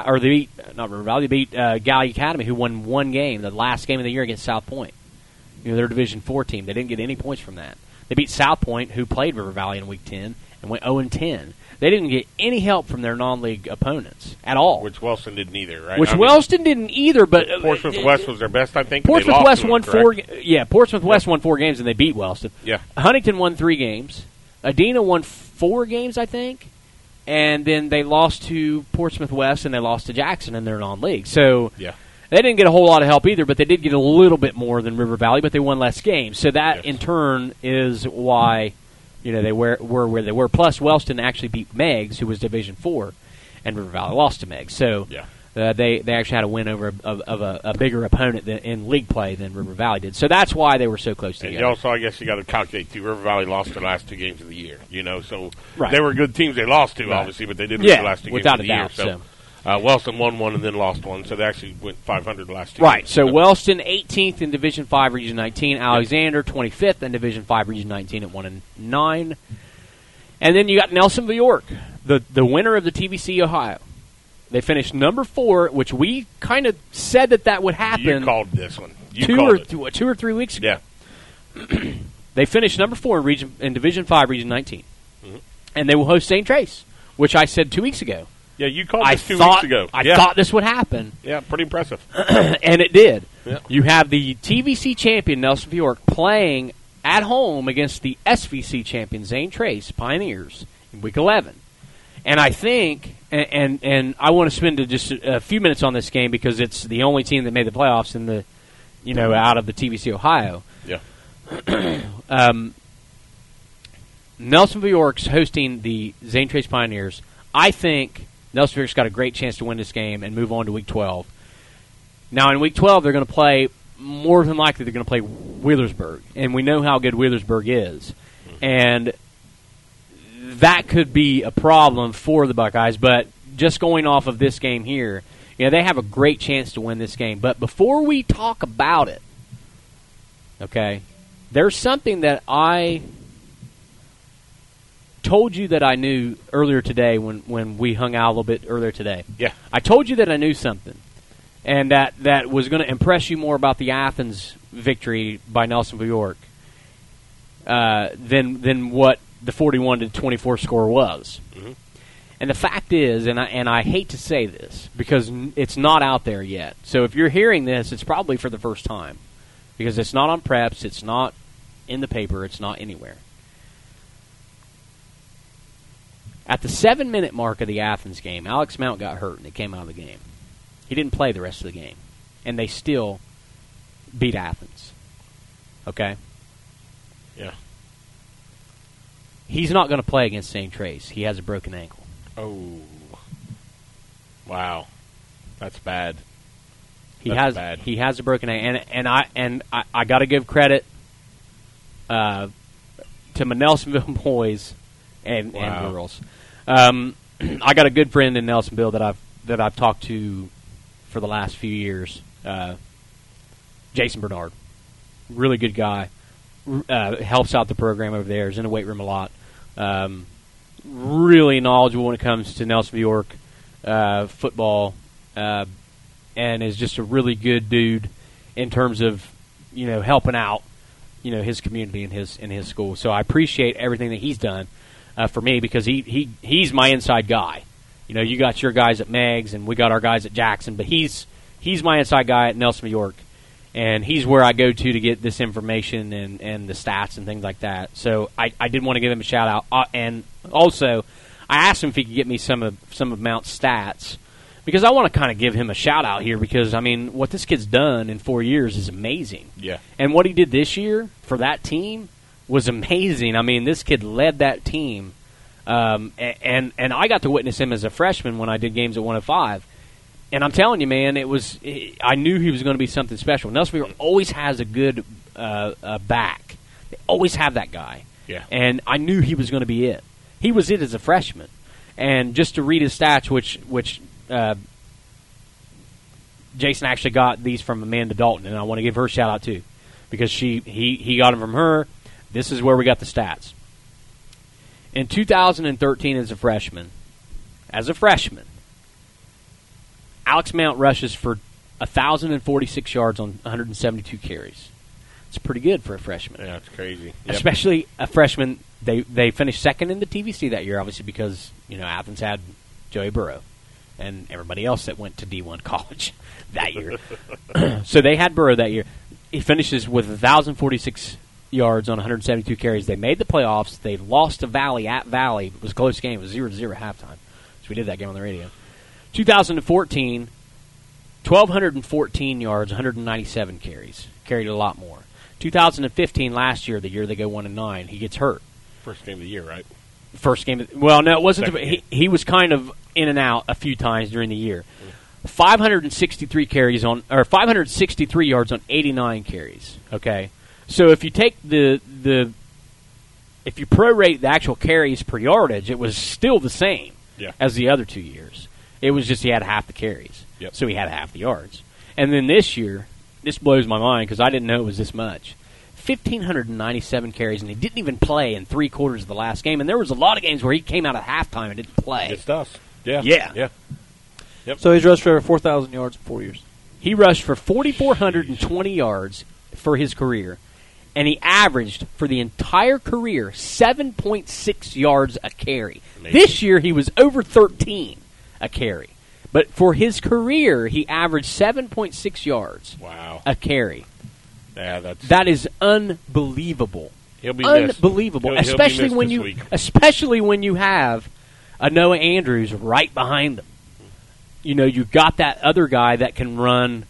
They beat Galley Academy, who won 1 game, the last game of the year against South Point. They're a Division 4 team. They didn't get any points from that. They beat South Point, who played River Valley in Week 10 and went 0-10. They didn't get any help from their non-league opponents at all. Which Wellston didn't either, right? Wellston didn't either, but Portsmouth West was their best, I think. Portsmouth West won 4. Portsmouth West won 4 games and they beat Wellston. Yeah. Huntington won 3 games. Adena won 4 games, I think, and then they lost to Portsmouth West and they lost to Jackson in their non-league. So they didn't get a whole lot of help either, but they did get a little bit more than River Valley, but they won less games. So that in turn is why they were where they were. Plus, Wellston actually beat Meigs, who was Division 4, and River Valley lost to Meigs. So they actually had a win over a bigger opponent in league play than River Valley did. So that's why they were so close together. And also, I guess you got to calculate too. River Valley lost their last 2 games of the year. So they were good teams. They lost to obviously, but they didn't lose the last 2 games of the year. So Wellston won 1 and then lost 1, so they actually went 500 the last 2 Right, games. so Wellston 18th in Division 5, Region 19. Alexander 25th in Division 5, Region 19 at 1-9. And then you got Nelsonville York, the winner of the TVC Ohio. They finished number 4, which we kind of said that would happen. You called this one. 2 or 3 weeks ago. Yeah. They finished number 4 in Division 5, Region 19. Mm-hmm. And they will host St. Trace, which I said 2 weeks ago. Yeah, you called this 2 weeks ago. I thought this would happen. Yeah, pretty impressive. And it did. Yeah. You have the TVC champion, Nelsonville York, playing at home against the SVC champion, St. Trace Pioneers, in Week 11. And I think, and I want to spend just a few minutes on this game because it's the only team that made the playoffs in the, out of the TVC Ohio. Yeah. Nelsonville York's hosting the St. Trace Pioneers. I think Nelsonville York's got a great chance to win this game and move on to Week 12. Now, in Week 12, they're going to play, more than likely, they're going to play Wheelersburg. And we know how good Wheelersburg is. And that could be a problem for the Buckeyes. But just going off of this game here, they have a great chance to win this game. But before we talk about it, okay, there's something that I told you that I knew earlier today when we hung out a little bit earlier today. Yeah. I told you that I knew something, and that was going to impress you more about the Athens victory by Nelsonville York than what the 41-24 score was. Mm-hmm. And the fact is, and I hate to say this because it's not out there yet. So if you're hearing this, it's probably for the first time because it's not on Preps, it's not in the paper, it's not anywhere. At the 7-minute mark of the Athens game, Alex Mount got hurt and he came out of the game. He didn't play the rest of the game. And they still beat Athens. Okay? Yeah. He's not going to play against St. Trace. He has a broken ankle. Oh. Wow. That's bad. He has a broken ankle. And I got to give credit to my Nelsonville boys and girls. I got a good friend in Nelsonville that I've talked to for the last few years. Jason Bernard, really good guy. Helps out the program over there. Is in the weight room a lot. Really knowledgeable when it comes to Nelsonville York football, and is just a really good dude in terms of helping out his community and his school. So I appreciate everything that he's done for me because he's my inside guy. You got your guys at Meigs and we got our guys at Jackson, but he's my inside guy at Nelsonville York, And he's where I go to get this information and the stats and things like that. So I did want to give him a shout out. And also, I asked him if he could get me some of Mount's stats, because I want to kind of give him a shout out here, because I mean, what this kid's done in 4 years is amazing. Yeah. And what he did this year for that team was amazing. I mean, this kid led that team, and I got to witness him as a freshman when I did games at 105. And I'm telling you, man, I knew he was going to be something special. Nelsonville always has a good back. They always have that guy. Yeah. And I knew he was going to be it. He was it as a freshman. And just to read his stats, which Jason actually got these from Amanda Dalton, and I want to give her a shout out too, because he got them from her. This is where we got the stats. In 2013, as a freshman, Alex Mount rushes for 1,046 yards on 172 carries. It's pretty good for a freshman. Yeah, it's crazy. Yep. Especially a freshman. They finished second in the TVC that year, obviously, because Athens had Joey Burrow and everybody else that went to D1 college that year. So they had Burrow that year. He finishes with 1,046 yards on 172 carries. They made the playoffs. They lost to Valley at Valley. It was a close game. It was 0-0 at halftime. So we did that game on the radio. 2014, 1,214 yards, 197 carries. Carried a lot more. 2015, last year, the year they go 1-9, he gets hurt. First game of the year, right? First game. Well, no, it wasn't. He was kind of in and out a few times during the year. 563 carries on, or 563 yards on 89 carries. Okay, so if you take if you prorate the actual carries per yardage, it was still the same as the other 2 years. It was just he had half the carries, so he had half the yards. And then this year, this blows my mind because I didn't know it was this much. 1,597 carries, and he didn't even play in 3 quarters of the last game. And there was a lot of games where he came out at halftime and didn't play. Good stuff. Yeah. Yep. So he's rushed for over 4,000 yards in 4 years. He rushed for 4,420 yards for his career, and he averaged for the entire career 7.6 yards a carry. Amazing. This year he was over 13 a carry. But for his career, he averaged 7.6 yards a carry. Yeah, that is unbelievable. He'll be unbelievable, missed. especially he'll be missed especially when you have a Noah Andrews right behind them. You've got that other guy that can run.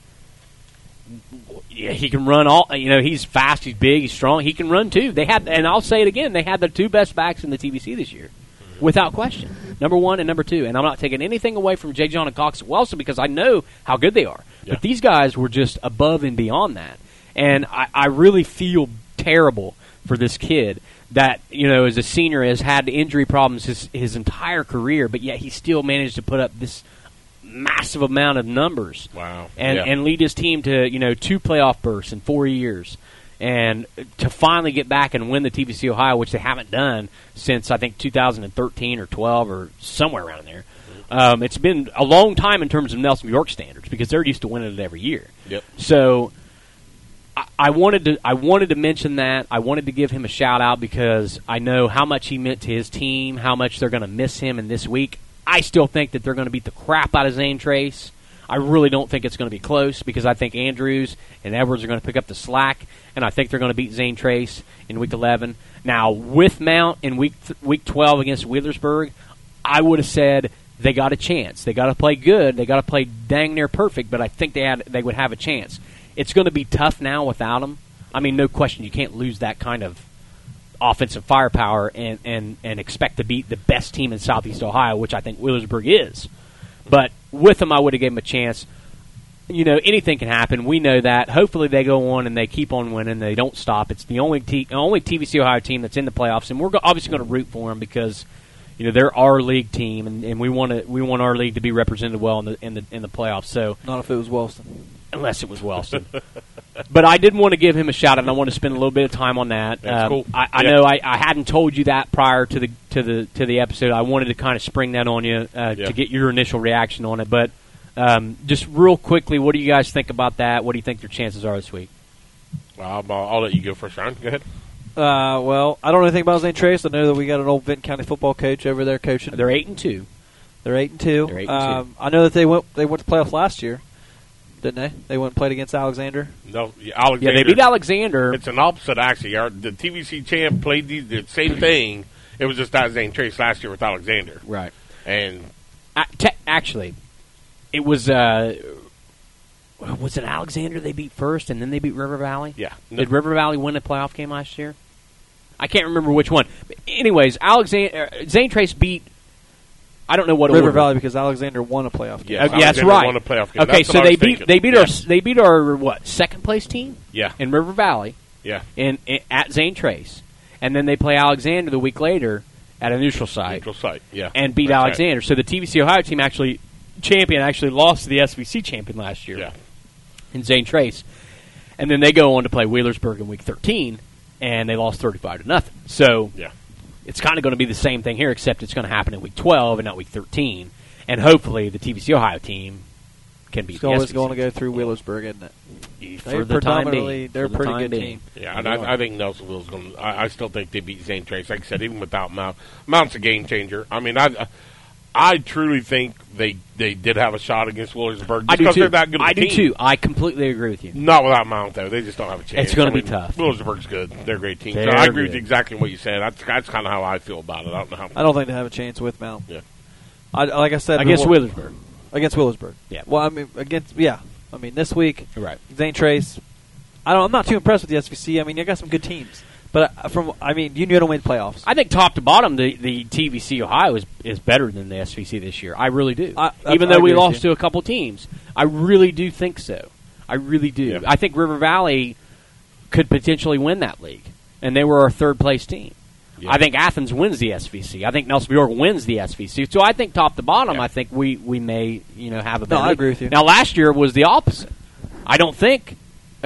Yeah, he can run all. He's fast, he's big, he's strong. He can run too. They had, and I'll say it again, they had the 2 best backs in the TVC this year, without question. Number 1 and number 2. And I'm not taking anything away from Jay John and Cox Wilson because I know how good they are. Yeah. But these guys were just above and beyond that. And I really feel terrible for this kid that, as a senior, has had injury problems his entire career, but yet he still managed to put up this massive amount of numbers. Wow. And lead his team to, 2 playoff berths in 4 years. And to finally get back and win the TVC Ohio, which they haven't done since, I think, 2013 or 12 or somewhere around there. It's been a long time in terms of Nelson York standards because they're used to winning it every year. Yep. So I wanted to mention that. I wanted to give him a shout-out because I know how much he meant to his team, how much they're going to miss him in this week. I still think that they're going to beat the crap out of Zane Trace. I really don't think it's going to be close because I think Andrews and Edwards are going to pick up the slack, and I think they're going to beat Zane Trace in Week 11. Now, with Mount in Week 12 against Wheelersburg, I would have said they got a chance. They got to play good. They got to play dang near perfect, but I think they would have a chance. It's going to be tough now without him. I mean, no question, you can't lose that kind of offensive firepower and expect to beat the best team in Southeast Ohio, which I think Wheelersburg is. But with them, I would have given them a chance. Anything can happen. We know that. Hopefully they go on and they keep on winning. They don't stop. It's the only TVC Ohio team that's in the playoffs, and we're obviously going to root for them because they're our league team, and we want our league to be represented well in the playoffs. So not if it was Wellston. Unless it was Wellston. But I did want to give him a shout out, and I want to spend a little bit of time on that. That's cool. I know I hadn't told you that prior to the episode. I wanted to kind of spring that on you to get your initial reaction on it. But just real quickly, what do you guys think about that? What do you think their chances are this week? Well, I'll let you go first, Ryan. Go ahead. Well, I don't know anything about Zane Trace. I know that we got an old Vinton County football coach over there coaching. They're 8-2. They're 8-2. I know that they went to playoffs last year. didn't they? They went and played against Alexander. No, Alexander. Yeah, they beat Alexander. It's an opposite, actually. The TVC champ played the same thing. It was just at Zane Trace last year with Alexander. Right. And actually, it was it Alexander they beat first, and then they beat River Valley? Yeah. Did River Valley win a playoff game last year? I can't remember which one. But anyways, Zane Trace beat, I don't know what River order. Valley, because Alexander won a playoff game. Yes, Yeah, that's Alexander right. won a playoff game. Okay, That's so what I was thinking. they beat our what, second place team Yeah. in River Valley Yeah. at Zane Trace, and then they play Alexander the week later at a neutral site. Neutral site, yeah. And beat That's right. Alexander. So the TVC Ohio team actually lost to the SVC champion last year. Yeah. In Zane Trace. And then they go on to play Wheelersburg in week 13, and they lost 35-0. So Yeah. it's kind of going to be the same thing here, except it's going to happen in week 12 and not week 13. And hopefully the TVC Ohio team can beat It's the always SVC going to go team. through Wheelersburg, isn't it? For the time being. They're a For the pretty time good being. team. Yeah, and I think Nelsonville's going to. I still think they beat Zane Trace. Like I said, even without Mount. Mount's a game changer. I mean, I truly think they did have a shot against Wheelersburg. I do because too. They're that good of a I do team. too. I completely agree with you. Not without Mount, though. They just don't have a chance. It's gonna be tough. Wheelersburg's good. They're a great team. So They're I agree with good. exactly what you said. That's kind of how I feel about it. I don't know how. I don't think they have a chance with Mount. Yeah. Like I said, Against Wheelersburg. Against Wheelersburg. Yeah. Well, I mean, I mean, this week, Right. Zane Trace. I'm not too impressed with the SVC. I mean, you got some good teams, but you knew to win playoffs. I think top to bottom, the TVC Ohio is better than the SVC this year. I really do. Even though I we agree with lost you. to a couple teams, I really do think so. I really do. Yeah. I think River Valley could potentially win that league, and they were our third place team. Yeah. I think Athens wins the SVC. I think Nelsonville York wins the SVC. So I think top to bottom, Yeah. I think we may have a No, better I league. agree with you. Now last year was the opposite. I don't think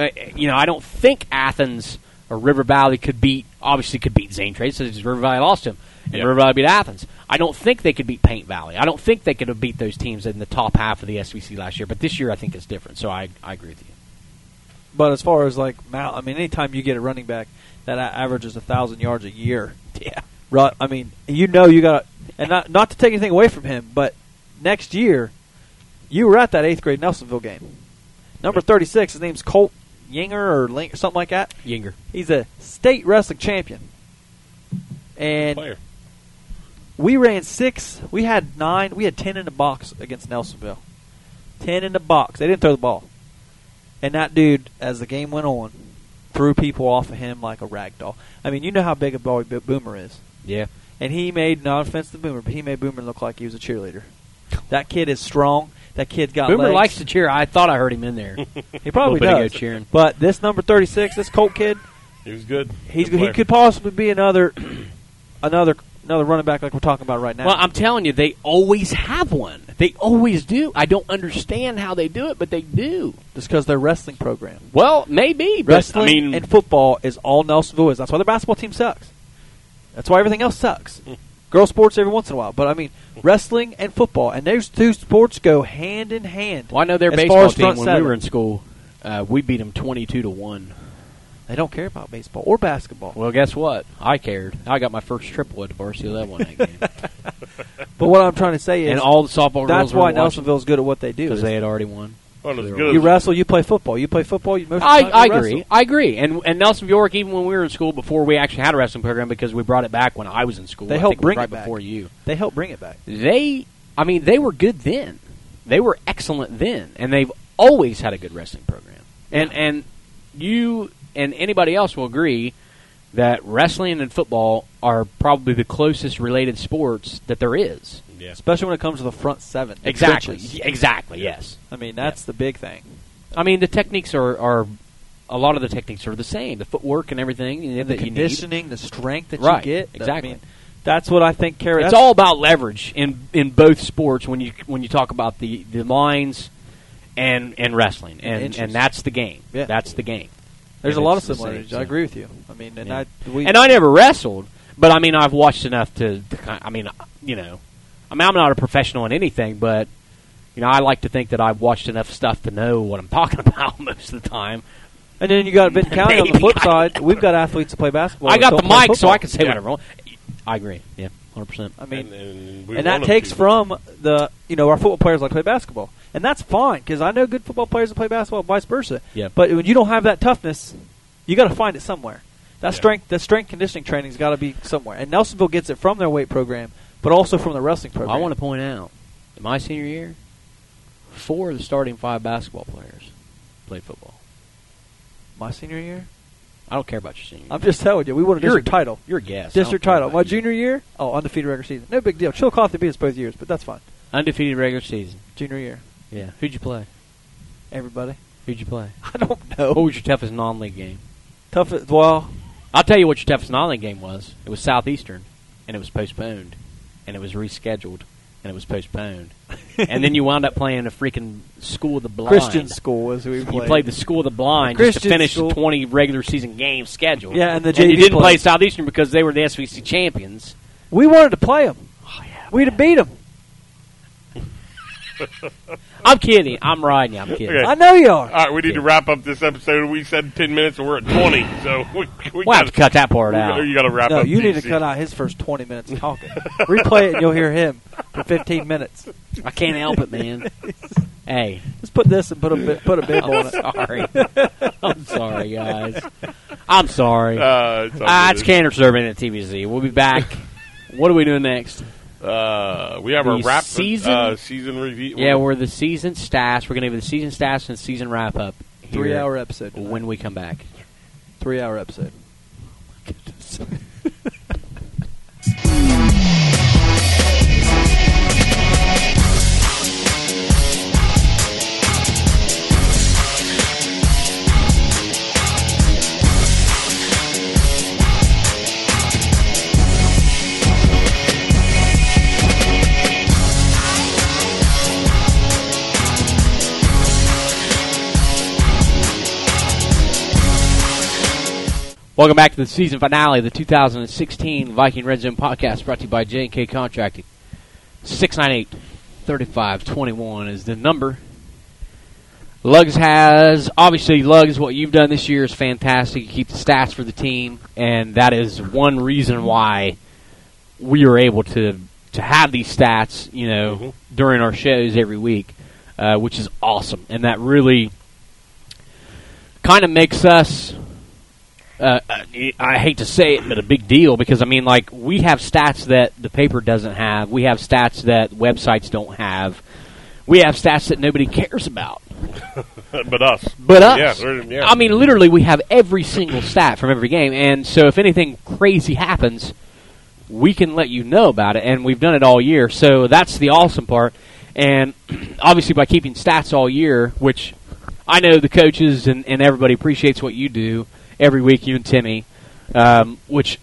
Athens or River Valley could beat Zane Trace, since River Valley lost him, and Yeah. River Valley beat Athens. I don't think they could beat Paint Valley. I don't think they could have beat those teams in the top half of the SVC last year. But this year, I think it's different. So I agree with you. But as far as like Mount, I mean, anytime you get a running back that averages 1,000 yards a year, Yeah. I mean, you got, and not to take anything away from him, but next year, you were at that 8th grade Nelsonville game. Number 36, his name's Colt Yinger or Link or something like that. Yinger. He's a state wrestling champion, and Player. we ran 6. We had 9. We had 10 in the box against Nelsonville. 10 in the box. They didn't throw the ball. And that dude, as the game went on, threw people off of him like a rag doll. I mean, you know how big a boy Boomer is. Yeah. And he made, no offense to Boomer, but he made Boomer look like he was a cheerleader. That kid is strong. That kid's got Boomer legs. likes to cheer. I thought I heard him in there. He probably A little bit does. ago cheering. But this number 36, this Colt kid, He was good. he Good player. could possibly be another running back like we're talking about right now. Well, I'm telling you, they always have one. They always do. I don't understand how they do it, but they do. Just because their wrestling program. Well, maybe. But, Wrestling I mean, and football is all Nelsonville is. That's why their basketball team sucks. That's why everything else sucks. Girls sports every once in a while, but I mean wrestling and football, and those two sports go hand in hand. well, I know their as far baseball as team front when seven. we were in school. We beat them 22-1. They don't care about baseball or basketball. Well, guess what? I cared. I got my first triple at the varsity level in that game, But what I'm trying to say is, and all the softball that's girls why were watching Nelsonville's good at what they do. because is they had already won. Well, as You good you as- wrestle, you play football. You play football. Most of the time I you agree. wrestle. I agree. And Nelson York, even when we were in school, before we actually had a wrestling program, because we brought it back when I was in school. They I helped think bring right it back. before you. They help bring it back. They were good then. They were excellent then, and they've always had a good wrestling program. And you and anybody else will agree that wrestling and football are probably the closest related sports that there is. Yeah. Especially when it comes to the front seven. the Exactly. trenches. Exactly. Yes. I mean, that's the big thing. I mean, the techniques are a lot of the techniques are the same. The footwork and everything The that you need. conditioning, the strength that Right, you get. exactly. I mean, that's what I think carries. It's all about leverage in both sports when you talk about the lines and wrestling and inches. that's the game. Yeah. That's the game. There's a And lot of it's the same, similarities. so. I agree with you. I mean, and Yeah. I I never wrestled, but I mean I've watched enough to I mean I'm not a professional in anything, but I like to think that I've watched enough stuff to know what I'm talking about most of the time. and then you got Benton County on the Maybe. flip side. We've got athletes that play basketball. I that got don't the play mic, so football. I can say Yeah. whatever I want. I agree. Yeah, 100%. I mean, and we and won that a takes few. from the our football players like to play basketball. And that's fine, because I know good football players that play basketball, vice versa. Yeah. But when you don't have that toughness, you got to find it somewhere. That strength conditioning training's got to be somewhere. And Nelsonville gets it from their weight program, but also from the wrestling program. I want to point out, in my senior year, 4 of the starting 5 basketball players played football. My senior year? I don't care about your senior year. I'm just telling you, we won a district title. You're a guest. District title. My junior year, undefeated regular season. No big deal. Chillicothe beat us both years, but that's fine. Undefeated regular season. Junior year. Yeah. Who'd you play? Everybody. Who'd you play? I don't know. What was your toughest non-league game? Well, I'll tell you what your toughest non-league game was. It was Southeastern, and it was postponed, and it was rescheduled, and it was postponed. And then you wound up playing a freaking School of the Blind. Christian school as we played. You played the School of the Blind just to Christian finish school. the 20 regular season games scheduled. Yeah, and the And JV you didn't play played. Southeastern because they were the SVC champions. We wanted to play them. Oh, yeah, We'd have beat them. I'm kidding. I'm riding you. I'm kidding. Okay. I know you are. All right, we need to wrap up this episode. We said 10 minutes, and we're at 20. So we We'll have to cut that part out. You got to wrap No, up. you need to TVC. cut out his first 20 minutes of talking. Replay it, and you'll hear him for 15 minutes. I can't help it, man. Hey, Just put this and put a bib on it. sorry. I'm sorry, guys. I'm sorry. It's all It's good. Cantor serving at TVZ. We'll be back. What are we doing next? We have The our wrap season review. Yeah, we're the season stats. We're going to have the season stats and season wrap up. 3-hour episode. tonight. when we come back. 3-hour episode. Welcome back to the season finale of the 2016 Viking Red Zone podcast, brought to you by J&K Contracting. 698-3521 is the number. Lugs, what you've done this year is fantastic. You keep the stats for the team, and that is one reason why we are able to have these stats, during our shows every week, which is awesome. And that really kind of makes us... I hate to say it, but a big deal, because, we have stats that the paper doesn't have. We have stats that websites don't have. We have stats that nobody cares about. But us. Yeah. Yeah. Literally, we have every single stat from every game, and so if anything crazy happens, we can let you know about it, and we've done it all year, so that's the awesome part. And obviously, by keeping stats all year, which I know the coaches and everybody appreciates what you do every week, you and Timmy, which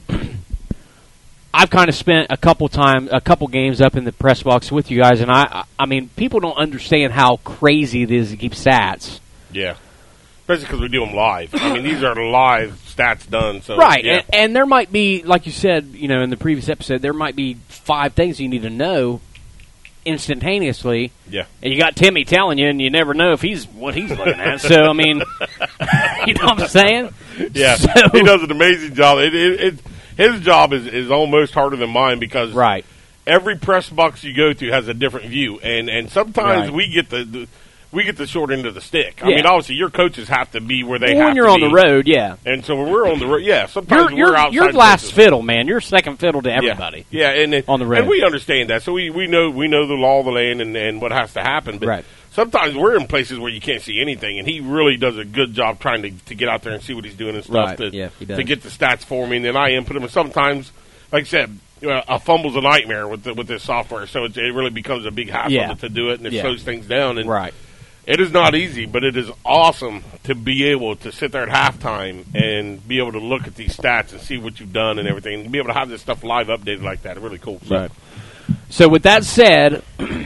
I've kind of spent a couple games up in the press box with you guys, and I mean, people don't understand how crazy it is to keep stats. Yeah. Especially because we do them live. These are live stats done. So Right, yeah. and there might be, like you said, in the previous episode, there might be 5 things you need to know instantaneously. Yeah. And you got Timmy telling you, and you never know what he's looking at. So, you know what I'm saying? Yeah, So, he does an amazing job. His job is almost harder than mine, because right. every press box you go to has a different view, and sometimes Right. we get the short end of the stick. Yeah. Obviously your coaches have to be where they have to be. When you're on the road, yeah. And so when we're on the road, yeah, sometimes we're outside. You're last places. fiddle, man. You're second fiddle to everybody. Yeah, and on the road. and we understand that. So we know the law of the land and what has to happen. But Right. sometimes we're in places where you can't see anything, and he really does a good job trying to get out there and see what he's doing and stuff Right. Yeah, he does. to get the stats for me. And then I input them. And sometimes, like I said, a fumble's a nightmare with this software. So it really becomes a big hassle Yeah. to do it, and it Yeah. slows things down. And Right. it is not easy, but it is awesome to be able to sit there at halftime and be able to look at these stats and see what you've done and everything, and be able to have this stuff live updated like that. Really cool. So, Right. So with that said,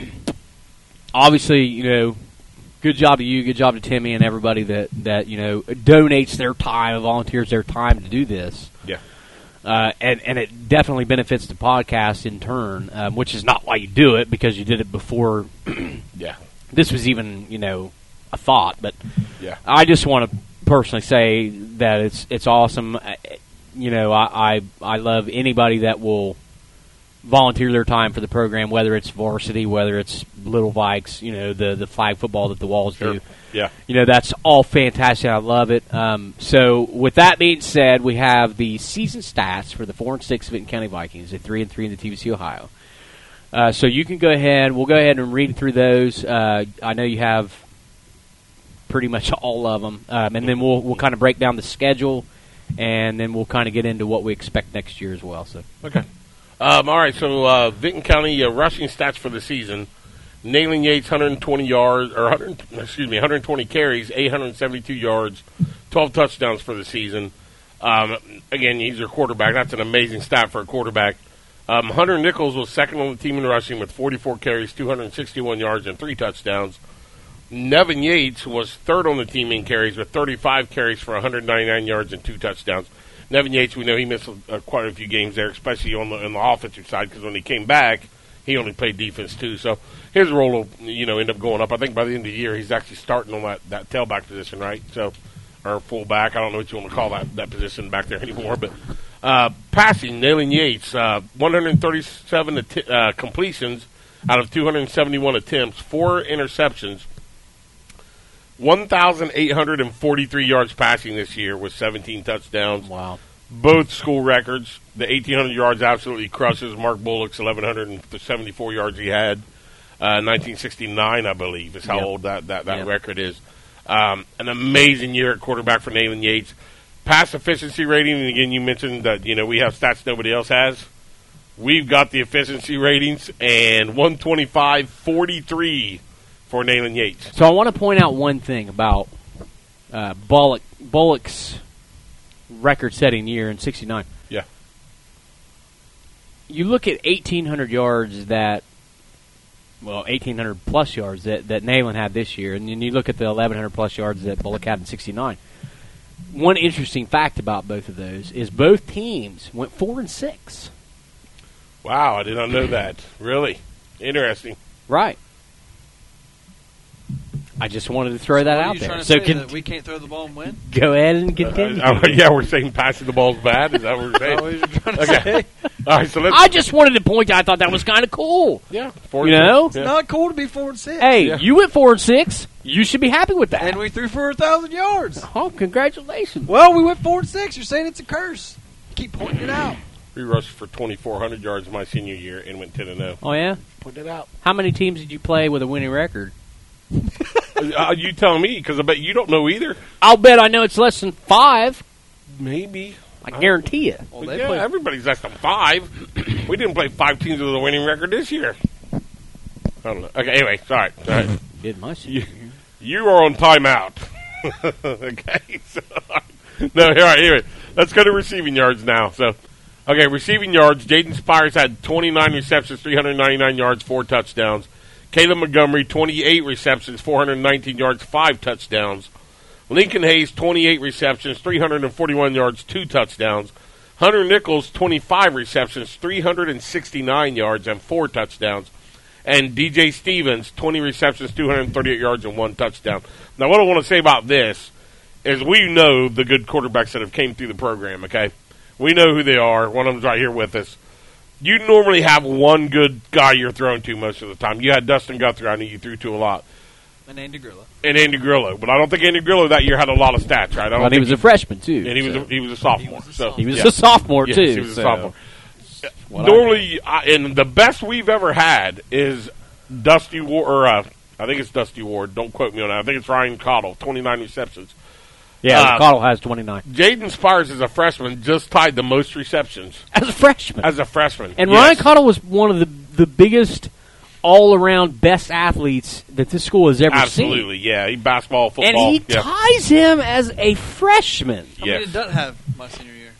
obviously, good job to you, good job to Timmy and everybody that donates their time, volunteers their time to do this. Yeah. And it definitely benefits the podcast in turn, which is not why you do it, because you did it before Yeah. this was even, a thought. But Yeah. I just want to personally say that it's awesome. I love anybody that will volunteer their time for the program, whether it's varsity, whether it's Little Vikes, the flag football that the Walls do. Yeah. That's all fantastic. I love it. So with that being said, we have the season stats for the 4-6 Vinton County Vikings, the 3-3 in the TVC Ohio. So you can go ahead. We'll go ahead and read through those. I know you have pretty much all of them, and then we'll kind of break down the schedule, and then we'll kind of get into what we expect next year as well. So okay. All right. So Vinton County rushing stats for the season: Nayland Yates 120 yards, 120 carries, 872 yards, 12 touchdowns for the season. Again, he's your quarterback. That's an amazing stat for a quarterback. Hunter Nichols was second on the team in rushing with 44 carries, 261 yards, and 3 touchdowns. Nevin Yates was third on the team in carries with 35 carries for 199 yards and 2 touchdowns. Nevin Yates, we know he missed quite a few games there, especially on the offensive side, because when he came back, he only played defense too. So his role will end up going up. I think by the end of the year, he's actually starting on that tailback position, right? So, or fullback. I don't know what you want to call that position back there anymore. But passing, Nayland Yates, 137 completions out of 271 attempts, 4 interceptions, 1,843 yards passing this year with 17 touchdowns. Wow. Both school records. The 1,800 yards absolutely crushes Mark Bullock's 1,174 yards he had. 1969, I believe, is how old that record is. An amazing year at quarterback for Nayland Yates. Pass efficiency rating, and again, you mentioned that we have stats nobody else has. We've got the efficiency ratings, and 125-43 for Nayland Yates. So I want to point out one thing about Bullock's record-setting year in '69. Yeah. You look at 1,800 yards 1,800-plus yards that Nayland had this year, and then you look at the 1,100-plus yards that Bullock had in '69. One interesting fact about both of those is both teams went 4-6. Wow, I did not know that. Really? Interesting. Right. I just wanted to throw that out there. So that we can't throw the ball and win? Go ahead and continue. Yeah, we're saying passing the ball's bad. Is that what we're saying? What you're trying to say? All right, so let's. I just wanted to point out. I thought that was kind of cool. Yeah, it's not cool to be 4-6. Hey, you went 4-6. You should be happy with that. And we threw for 1,000 yards. Oh, congratulations! Well, we went 4-6. You're saying it's a curse. Keep pointing it out. We rushed for 2,400 yards my senior year and went 10-0. Oh yeah, point it out. How many teams did you play with a winning record? You tell me, because I bet you don't know either. I'll bet I know it's less than 5. Maybe. I guarantee you. Well, everybody's less than 5. We didn't play 5 teams with a winning record this year. I don't know. Okay, anyway, sorry. Did much. You are on timeout. Okay. So, no, all right, anyway. Let's go to receiving yards now. So, okay, receiving yards. Jaden Spires had 29 receptions, 399 yards, 4 touchdowns. Caleb Montgomery, 28 receptions, 419 yards, 5 touchdowns. Lincoln Hayes, 28 receptions, 341 yards, 2 touchdowns. Hunter Nichols, 25 receptions, 369 yards, and 4 touchdowns. And DJ Stevens, 20 receptions, 238 yards, and 1 touchdown. Now, what I want to say about this is we know the good quarterbacks that have came through the program, okay? We know who they are. One of them's right here with us. You normally have one good guy you're throwing to most of the time. You had Dustin Guthrie, I knew you threw to a lot. And Andy Grillo. But I don't think Andy Grillo that year had a lot of stats, right? He was a freshman, too. And he was a sophomore. He was a sophomore, too. Yes, he was a sophomore. Normally, and the best we've ever had is Dusty Ward, or I think it's Dusty Ward. Don't quote me on that. I think it's Ryan Cottle, 29 receptions. Yeah, Cottle has 29. Jaden Spires, as a freshman, just tied the most receptions. As a freshman? And Ryan Cottle was one of the biggest all-around best athletes that this school has ever seen. Absolutely, yeah. He basketball, football. And he ties him as a freshman. How many did Dutt have my senior year?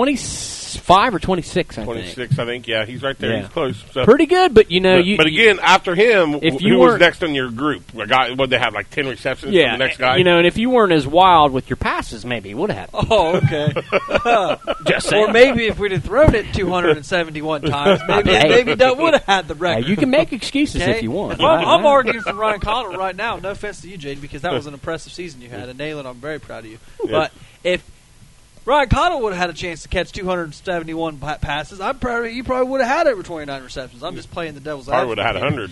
25 or 26, I think. 26, I think, yeah. He's right there. Yeah. He's close. So. Pretty good, but But again, after him, who was next on your group? A guy, would they have like 10 receptions from the next guy? And if you weren't as wild with your passes, maybe you would have. Oh, okay. Just saying. Or maybe if we'd have thrown it 271 times, maybe Dutt would have had the record. You can make excuses if you want. I'm arguing for Ryan Cottle right now. No offense to you, Jaden, because that was an impressive season you had. And Nayland, I'm very proud of you. Yeah. But if Ryan Connell would have had a chance to catch 271 passes. You probably would have had over 29 receptions. I'm just playing the devil's advocate. Probably would have had 100.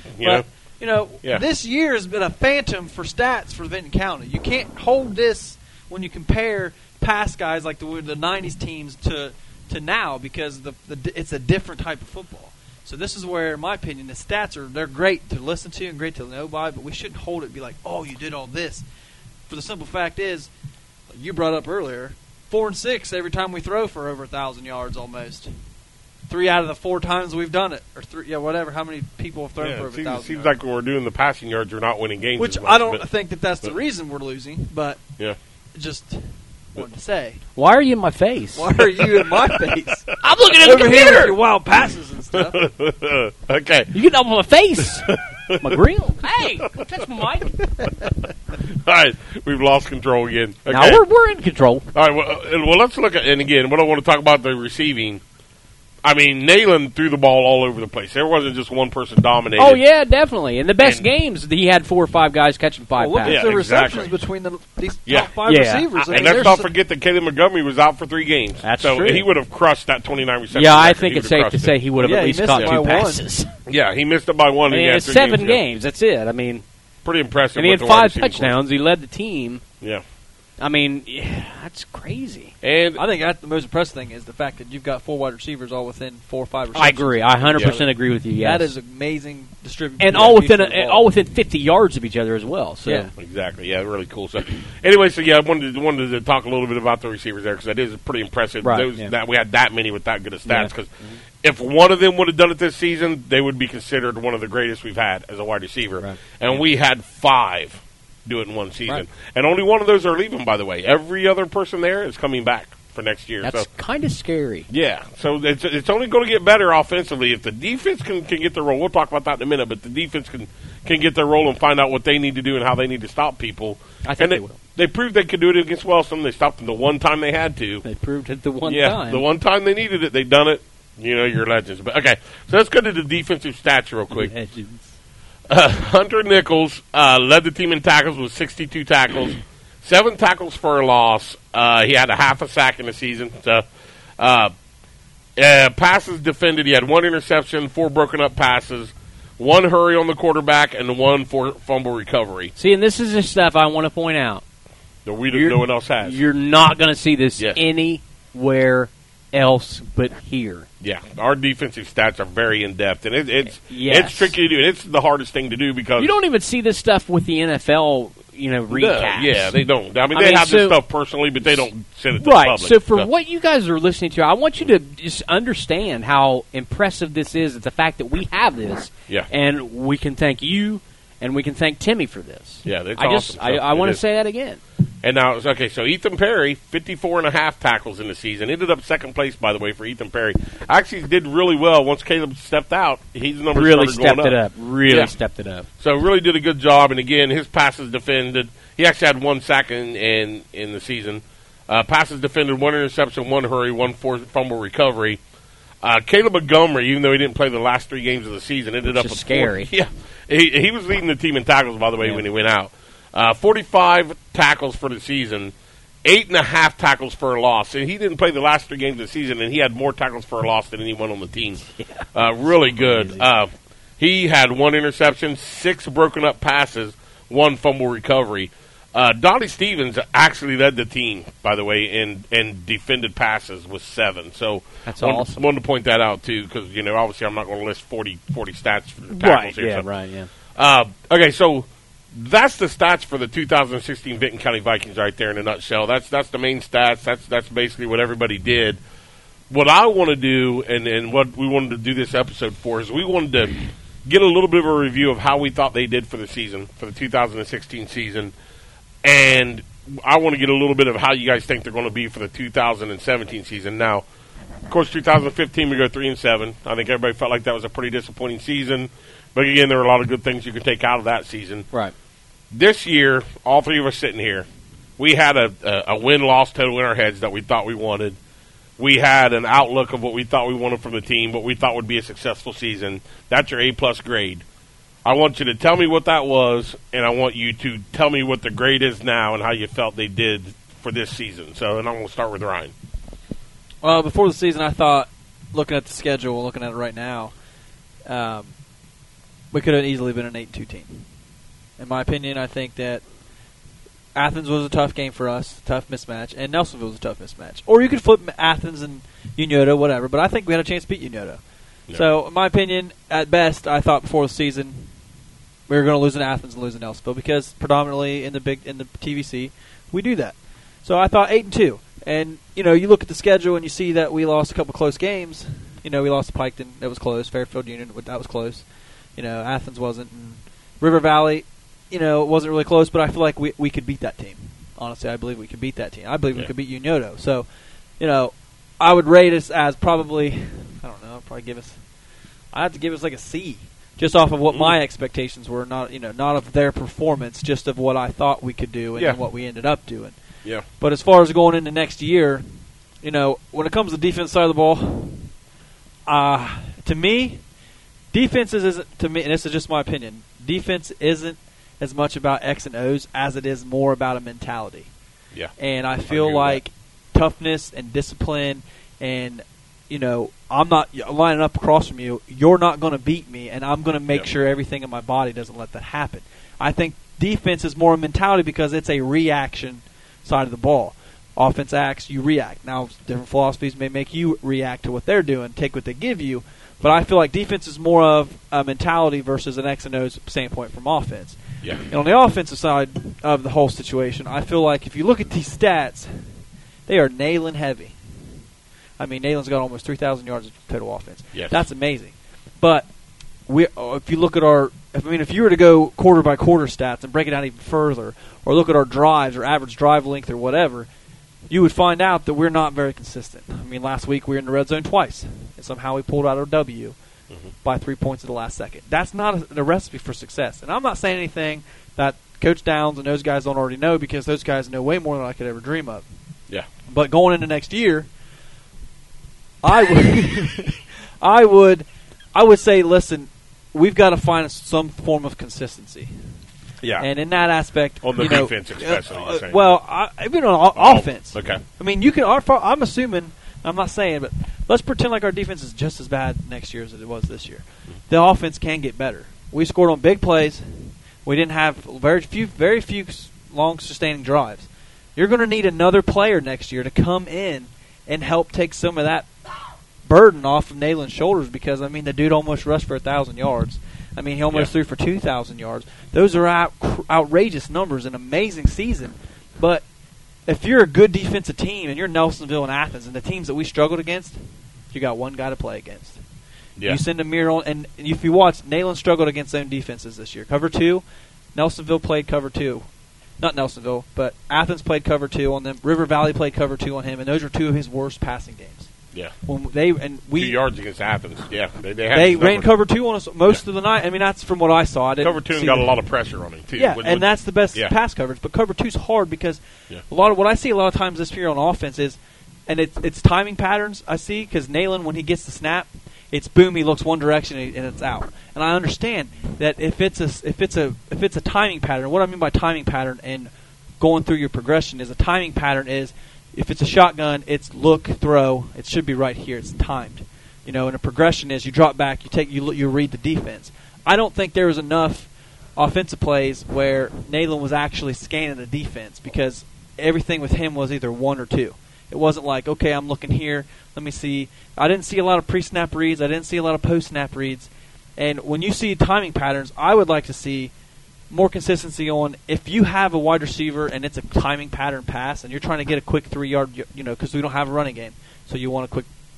This year has been a phantom for stats for Vinton County. You can't hold this when you compare past guys like the 90s teams to now because it's a different type of football. So this is where, in my opinion, the stats they're great to listen to and great to know by, but we shouldn't hold it and be like, oh, you did all this. For the simple fact is, like you brought up earlier, 4 and 6 every time we throw for over 1,000 yards almost. 3 out of the 4 times we've done it, or 3, whatever. How many people have thrown for over 1,000? It seems like when we're doing the passing yards, we're not winning games. Which as much, I don't think that's the reason we're losing, but just wanted to say. Why are you in my face? Why are you in my face? I'm looking at the Over here with computer. your wild passes and stuff. Okay. You getting up on my face? My grill. Hey, don't touch my mic. All right, we've lost control again. Okay. Now we're in control. All right, well, let's look at, and again, what I want to talk about the receiving. I mean, Nayland threw the ball all over the place. There wasn't just one person dominating. Oh, yeah, definitely. In the best games, he had 4 or 5 guys catching 5 Look passes. at the receptions between these top 5 Yeah. receivers. And let's not forget that Caleb Montgomery was out for 3 games. That's so true. He would have crushed that 29 reception. Yeah, I record. think He it's would have safe to crushed say it. he would have Yeah, at he least missed caught it 2 by one. passes. Yeah, he missed it by 1. I mean, and it's he had 7 3 games. That's it. I mean, Pretty impressive. and he had with the wide 5 receiving touchdowns. He led the team. corps. Yeah. I mean, that's crazy. And I think that's the most impressive thing is the fact that you've got 4 wide receivers all within 4 or 5 receptions. I agree. I 100% agree with you. Yes. That is amazing distribution. and all within 50 yards of each other as well. So. Yeah. Exactly. Yeah, really cool. So, anyway, I wanted to talk a little bit about the receivers there because that is pretty impressive. Right, That we had that many with that good of Yeah. stats because if one of them would have done it this season, they would be considered one of the greatest we've had as a wide receiver. Right. And we had 5 do it in one season, Right. and only one of those are leaving. By the way, every other person there is coming back for next year. That's So kind of scary. yeah, so it's only going to get better offensively if the defense can get their role. We'll talk about that in a minute, but the defense can get their role and find out what they need to do and how they need to stop people. I think and they will. They proved they could do it against Wellston. They stopped them the one time they had to. They proved it the one Yeah, time. the one time they needed it, they done it. You know, you're legends. But okay, so let's go to the defensive stats real quick. Legends. Hunter Nichols led the team in tackles with 62 tackles, 7 tackles for a loss. He had a half a sack in the season. So, passes defended, he had 1 interception, 4 broken up passes, 1 hurry on the quarterback, and 1 fumble recovery. See, and this is the stuff I want to point out. No one else has. You're not going to see this Yes. anywhere else but here. Yeah, our defensive stats are very in depth, and it's Yes. tricky to do. And it's the hardest thing to do because You don't even see this stuff with the NFL, recaps. Yeah, they don't. I mean, I they mean, have so- this stuff personally, but they don't send it to the Right. public. So for what you guys are listening to, I want you to just understand how impressive this is. It's the fact that we have this, Yeah. and we can thank you, and we can thank Timmy for this. Yeah, that's I awesome. I It want to is. say that again. And now, okay, so Ethan Perry, 54.5 tackles in the season. Ended up second place, by the way, for Ethan Perry. Actually did really well. Once Caleb stepped out, his numbers Really started stepped going it up. Really Yeah. stepped it up. So really did a good job. And again, his passes defended. He actually had 1 sack in the season. Passes defended, 1 interception, 1 hurry, 1 fumble recovery. Caleb Montgomery, even though he didn't play the last 3 games of the season, ended up is with scary. Yeah, he was leading the team in tackles, by the way, Yeah. when he went out. 45 tackles for the season, 8.5 tackles for a loss. And he didn't play the last 3 games of the season, and he had more tackles for a loss than anyone on the team. Really good. He had 1 interception, 6 broken up passes, 1 fumble recovery. Donnie Stevens actually led the team, by the way, in defended passes with 7. So That's awesome. Wanted to point that out too, because obviously I'm not going to list 40 stats for tackles Right. here. Yeah. so. Right. Yeah. Okay, so that's the stats for the 2016 Vinton County Vikings right there in a nutshell. That's the main stats. That's basically what everybody did. What I want to do, and what we wanted to do this episode for, is we wanted to get a little bit of a review of how we thought they did for the season, for the 2016 season, and I want to get a little bit of how you guys think they're going to be for the 2017 season. Now, of course, 2015 we go 3-7. I think everybody felt like that was a pretty disappointing season. But again, there were a lot of good things you could take out of that season. Right. This year, all 3 of us sitting here, we had a win-loss total in our heads that we thought we wanted. We had an outlook of what we thought we wanted from the team, what we thought would be a successful season. That's your A-plus grade. I want you to tell me what that was, and I want you to tell me what the grade is now and how you felt they did for this season? So, and I'm going to start with Ryan. Well, before the season, I thought, looking at the schedule, looking at it right now, we could have easily been an 8-2 team. In my opinion, I think that Athens was a tough game for us, tough mismatch, and Nelsonville was a tough mismatch. Or you could flip Athens and Unioto, whatever, but I think we had a chance to beat Unioto. Yeah. So, in my opinion, at best, I thought before the season we were going to lose in Athens and lose in Nelsonville because predominantly in the TVC we do that. So I thought 8-2, and you look at the schedule and you see that we lost a couple close games. We lost to Piketon, that was close. Fairfield Union, that was close. Athens wasn't. And River Valley, it wasn't really close, but I feel like we could beat that team. Honestly, I believe we could beat that team. I believe we could beat Unioto. So, I would rate us as probably, I don't know, I'd have to give us like a C, just off of what my expectations were, not of their performance, just of what I thought we could do and what we ended up doing. Yeah. But as far as going into next year, when it comes to the defense side of the ball, to me, defenses isn't, to me, and this is just my opinion, defense isn't as much about X and O's as it is more about a mentality. Yeah. And I feel like toughness and discipline and, I'm not lining up across from you. You're not going to beat me, and I'm going to make sure everything in my body doesn't let that happen. I think defense is more a mentality because it's a reaction side of the ball. Offense acts, you react. Now, different philosophies may make you react to what they're doing, take what they give you, but I feel like defense is more of a mentality versus an X and O's standpoint from offense. Yeah. And on the offensive side of the whole situation, I feel like if you look at these stats, they are nailing heavy. I mean, Nalen's got almost 3,000 yards of total offense. Yes. That's amazing. But if you look at if you were to go quarter by quarter stats and break it down even further, or look at our drives or average drive length or whatever, you would find out that we're not very consistent. I mean, last week we were in the red zone twice, and somehow we pulled out our W by 3 points at the last second. That's not a recipe for success. And I'm not saying anything that Coach Downs and those guys don't already know, because those guys know way more than I could ever dream of. Yeah. But going into next year, I would say, listen, we've got to find some form of consistency. Yeah. And in that aspect, on the defense, especially. Even on offense. Okay. I mean, you can. I'm assuming. I'm not saying, but let's pretend like our defense is just as bad next year as it was this year. The offense can get better. We scored on big plays. We didn't have very few long sustaining drives. You're going to need another player next year to come in and help take some of that burden off of Nalen's shoulders, because, I mean, the dude almost rushed for 1,000 yards. I mean, he almost threw for 2,000 yards. Those are outrageous numbers, an amazing season. But if you're a good defensive team and you're Nelsonville and Athens and the teams that we struggled against, you got one guy to play against. Yeah. You send a mirror on, and if you watch, Nalen struggled against zone defenses this year. Cover 2, Nelsonville played cover 2. Not Nelsonville, but Athens played cover 2 on them. River Valley played cover 2 on him, and those are two of his worst passing games. Yeah. When 2 yards against Athens. Yeah. They ran cover 2 on us most of the night. I mean, that's from what I saw. Cover 2 got a lot of pressure on him, too. Yeah, and that's the best pass coverage. But cover 2's hard because a lot of what I see a lot of times this year on offense is, and it's timing patterns I see, because Nalen, when he gets the snap, it's boom, he looks one direction and it's out. And I understand that if it's a timing pattern, what I mean by timing pattern and going through your progression is, a timing pattern is, if it's a shotgun, it's look, throw. It should be right here. It's timed. And a progression is you drop back, you read the defense. I don't think there was enough offensive plays where Nalen was actually scanning the defense, because everything with him was either 1 or 2. It wasn't like, okay, I'm looking here, let me see. I didn't see a lot of pre-snap reads. I didn't see a lot of post-snap reads. And when you see timing patterns, I would like to see more consistency on, if you have a wide receiver and it's a timing pattern pass and you're trying to get a quick 3-yard, because we don't have a running game, so you want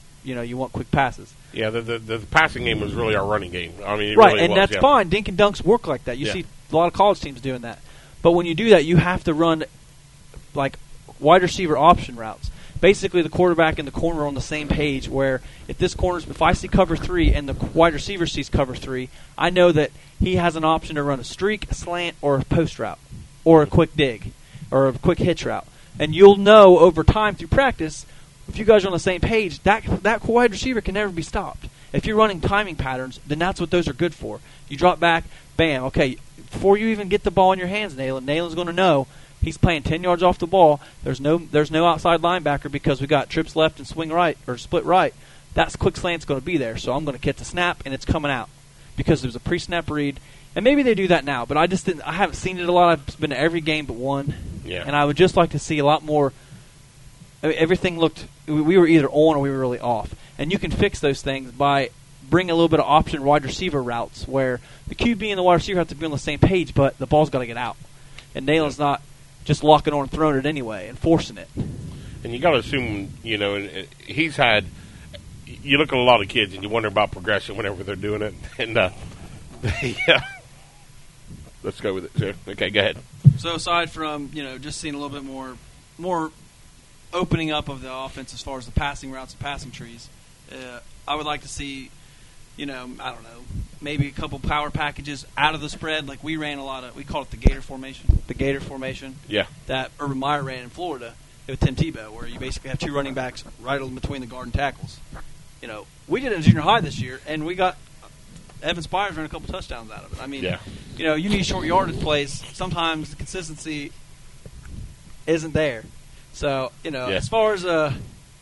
quick passes. Yeah, the passing game was really our running game. I mean, right, and that's fine. Dink and dunks work like that. You see a lot of college teams doing that. But when you do that, you have to run like wide receiver option routes. Basically, the quarterback and the corner are on the same page, where if I see cover 3 and the wide receiver sees cover 3, I know that he has an option to run a streak, a slant, or a post route, or a quick dig, or a quick hitch route. And you'll know over time through practice, if you guys are on the same page, that wide receiver can never be stopped. If you're running timing patterns, then that's what those are good for. You drop back, bam, okay, before you even get the ball in your hands, Nalen's going to know He's playing 10 yards off the ball. There's no outside linebacker because we got trips left and swing right or split right. That quick slant's going to be there, so I'm going to get the snap, and it's coming out because there's a pre-snap read. And maybe they do that now, but I haven't seen it a lot. I've been to every game but one. Yeah. And I would just like to see a lot more. I mean, everything looked, we were either on or we were really off. And you can fix those things by bringing a little bit of option wide receiver routes where the QB and the wide receiver have to be on the same page, but the ball's got to get out. And Nalen's not just locking on and throwing it anyway and forcing it. And you got to assume, he's had, you look at a lot of kids and you wonder about progression whenever they're doing it. And, yeah. Let's go with it, sir. Okay, go ahead. So aside from, just seeing a little bit more opening up of the offense as far as the passing routes and passing trees, I would like to see, I don't know, maybe a couple power packages out of the spread. Like we ran a lot of, we call it the Gator formation. The Gator formation. Yeah. That Urban Meyer ran in Florida with Tim Tebow, where you basically have two running backs right in between the guard and tackles. We did it in junior high this year, and we got Evan Spires ran a couple touchdowns out of it. I mean, you need short yardage plays. Sometimes the consistency isn't there. So, as far as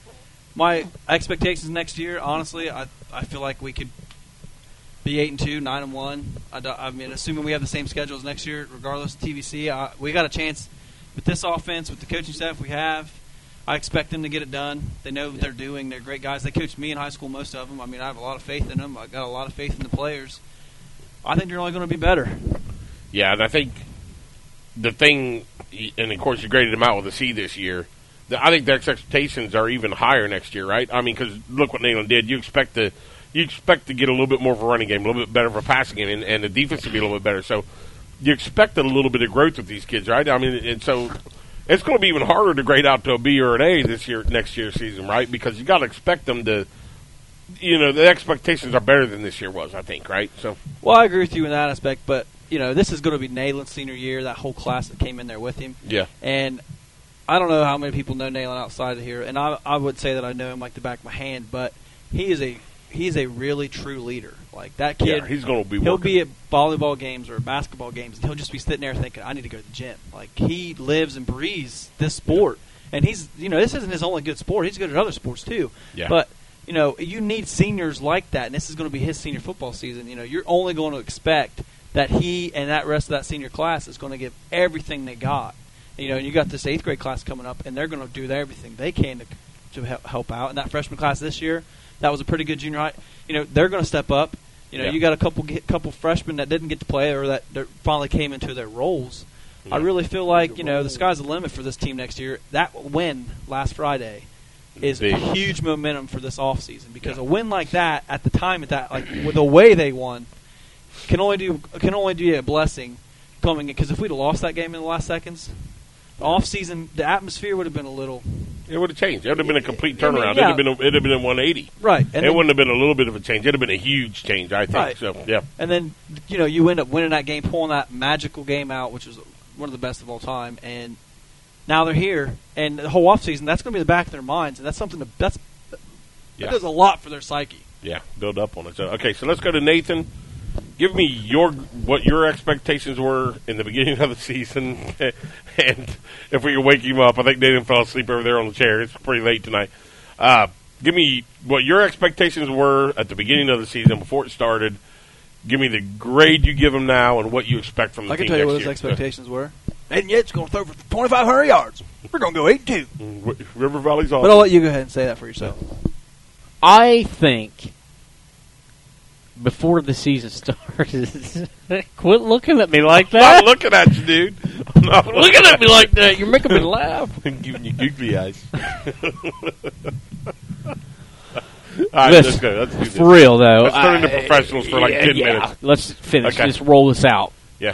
my expectations next year, honestly, I feel like we could be 8-2, 9-1. I mean, assuming we have the same schedules next year, regardless of TVC, we got a chance with this offense, with the coaching staff we have. I expect them to get it done. They know what they're doing. They're great guys. They coached me in high school, most of them. I mean, I have a lot of faith in them. I got a lot of faith in the players. I think they're only going to be better. Yeah, and I think the thing, and of course you graded them out with a C this year, I think their expectations are even higher next year, right? I mean, because look what Neyland did. You expect to get a little bit more of a running game, a little bit better of a passing game, and the defense to be a little bit better. So you expect a little bit of growth with these kids, right? I mean, and so it's going to be even harder to grade out to a B or an A next year's season, right? Because you got to expect them to, the expectations are better than this year was, I think, right? So, well, I agree with you in that aspect, but this is going to be Neyland's senior year. That whole class that came in there with him, and I don't know how many people know Neyland outside of here, and I would say that I know him like the back of my hand, but he is a really true leader. Like that kid, he's going to be. He'll be at volleyball games or basketball games, and he'll just be sitting there thinking, "I need to go to the gym." Like he lives and breathes this sport, and he's this isn't his only good sport. He's good at other sports too. Yeah. But you need seniors like that, and this is going to be his senior football season. You're only going to expect that he and that rest of that senior class is going to give everything they got. And you got this 8th grade class coming up, and they're going to do everything they can to help out. And that freshman class this year, that was a pretty good junior high. They're going to step up. You got a couple freshmen that didn't get to play or that finally came into their roles. Yeah. I really feel like the sky's the limit for this team next year. That win last Friday is a huge momentum for this offseason because a win like that at the time with the way they won can only be a blessing coming in. Because if we'd have lost that game in the last seconds, the offseason, the atmosphere would have been a little. It would have changed. It would have been a complete turnaround. It'd have been a 180. Right. And it wouldn't have been a little bit of a change. It'd have been a huge change, I think. Right. So, yeah. And then, you end up winning that game, pulling that magical game out, which was one of the best of all time. And now they're here. And the whole offseason, that's going to be in the back of their minds. And that's something that does a lot for their psyche. Yeah, build up on it. So, okay, so let's go to Nathan. Give me what your expectations were in the beginning of the season, and if we could wake him up. I think Nathan fell asleep over there on the chair. It's pretty late tonight. Give me what your expectations were at the beginning of the season before it started. Give me the grade you give them now and what you expect from the team next year. I can tell you what his expectations were. And yet, it's going to throw for 2,500 yards. We're going to go 8-2. River Valley's awesome. But I'll let you go ahead and say that for yourself. I think before the season started, quit looking at me like that. I'm not looking at you, dude. I'm not looking at me like that. You're making me laugh. I'm giving you googly eyes. All right, let's go. Let's do this. For real, though. Let's turn into professionals for 10 minutes. Let's finish. Okay. Let's roll this out. Yeah.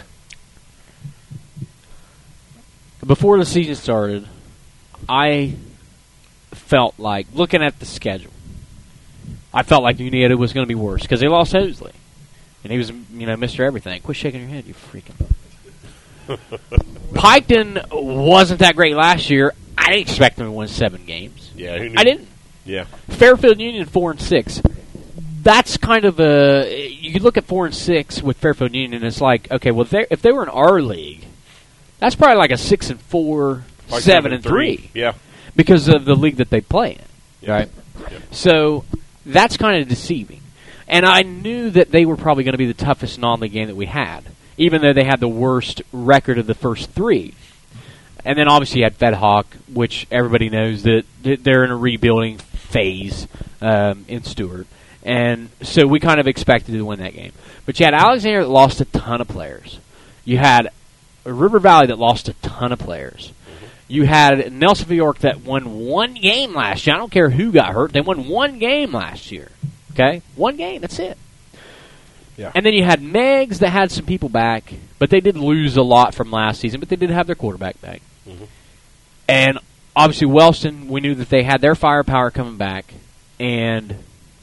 Before the season started, I felt like, looking at the schedule, I felt like Unietta was going to be worse because they lost Hosley. And he was, Mr. Everything. Quit shaking your head, you freaking. Piketon wasn't that great last year. I didn't expect them to win 7 games. Yeah, who knew? I didn't. Yeah. Fairfield Union 4-6. That's kind of you look at 4-6 with Fairfield Union, and it's like, okay, well, if they were in our league, That's probably like a 6-4, Like 7-3. Yeah. Because of the league that they play in, right? Yep. So that's kind of deceiving. And I knew that they were probably going to be the toughest non-league game that we had, even though they had the worst record of the first three. And then obviously you had Fed Hawk, which everybody knows that they're in a rebuilding phase in Stewart. And so we kind of expected to win that game. But you had Alexander that lost a ton of players. You had River Valley that lost a ton of players. You had Nelsonville York that won one game last year. I don't care who got hurt. They won one game last year. Okay? One game. That's it. Yeah. And then you had Megs that had some people back, but they did lose a lot from last season, but they did have their quarterback back. Mm-hmm. And obviously Wellston, we knew that they had their firepower coming back. And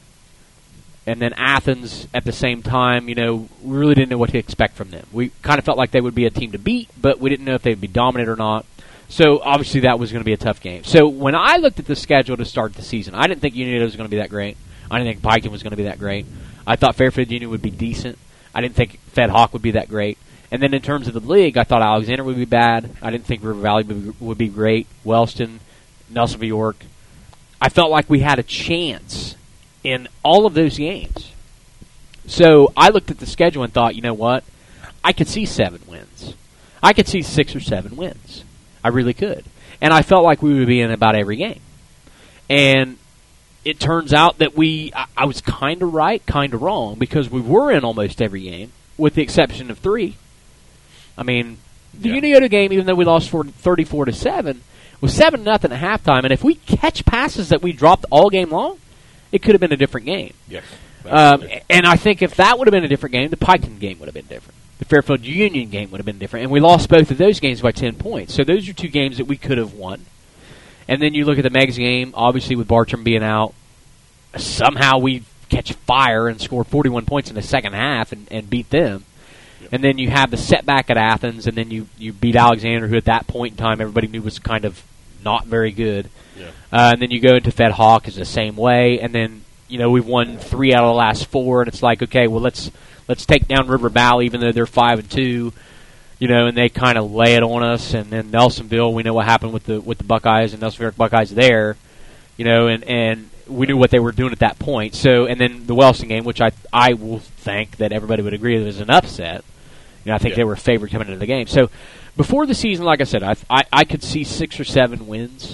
then Athens at the same time, we really didn't know what to expect from them. We kind of felt like they would be a team to beat, but we didn't know if they would be dominant or not. So, obviously, that was going to be a tough game. So, when I looked at the schedule to start the season, I didn't think Union was going to be that great. I didn't think Piketon was going to be that great. I thought Fairfield Union would be decent. I didn't think Fed Hawk would be that great. And then in terms of the league, I thought Alexander would be bad. I didn't think River Valley would be great. Wellston, Nelsonville York. I felt like we had a chance in all of those games. So, I looked at the schedule and thought, you know what? I could see 7 wins. I could see 6 or 7 wins. I really could. And I felt like we would be in about every game. And it turns out that I was kind of right, kind of wrong, because we were in almost every game, with the exception of 3. I mean, the Uniota game, even though we lost 34-7, was 7-0 at halftime. And if we catch passes that we dropped all game long, it could have been a different game. Yes. And I think if that would have been a different game, the Piketon game would have been different. The Fairfield Union game would have been different. And we lost both of those games by 10 points. So those are 2 games that we could have won. And then you look at the Megs game, obviously with Bartram being out, somehow we catch fire and score 41 points in the second half and beat them. Yep. And then you have the setback at Athens, and then you beat Alexander, who at that point in time everybody knew was kind of not very good. Yeah. And then you go into Fed Hawk is the same way. And then, we've won 3 out of the last 4, and it's like, okay, well, let's take down River Valley, even though they're 5-2, and they kind of lay it on us. And then Nelsonville, we know what happened with the Buckeyes and Nelsonville Buckeyes there, and we knew what they were doing at that point. So, and then the Wellston game, which I will think that everybody would agree was an upset. I think they were favored coming into the game. So, before the season, like I said, I could see 6 or 7 wins,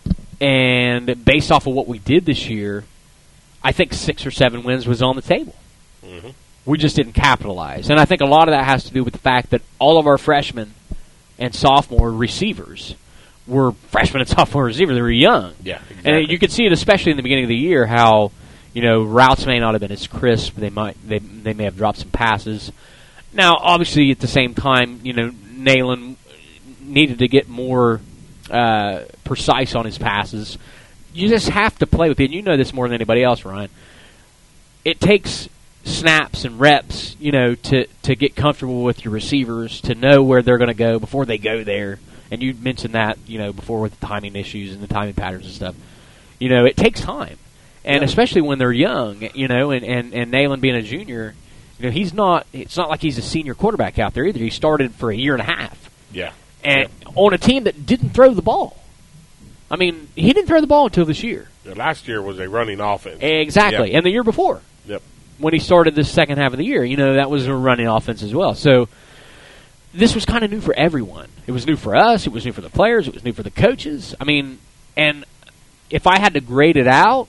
and based off of what we did this year, I think 6 or 7 wins was on the table. Mm-hmm. We just didn't capitalize. And I think a lot of that has to do with the fact that all of our freshmen and sophomore receivers were freshmen and sophomore receivers. They were young. Yeah, exactly. And you could see it especially in the beginning of the year how, routes may not have been as crisp. They may have dropped some passes. Now, obviously, at the same time, Nayland needed to get more precise on his passes. You just have to play with it. And you know this more than anybody else, Ryan. It takes snaps and reps, to get comfortable with your receivers, to know where they're going to go before they go there. And you mentioned that, before with the timing issues and the timing patterns and stuff. It takes time. And especially when they're young, and Nayland being a junior, it's not like he's a senior quarterback out there either. He started for a year and a half. Yeah. And on a team that didn't throw the ball. I mean, he didn't throw the ball until this year. Last year was a running offense. Exactly. Yep. And the year before. Yep. When he started this second half of the year, that was a running offense as well. So this was kind of new for everyone. It was new for us. It was new for the players. It was new for the coaches. I mean, and if I had to grade it out,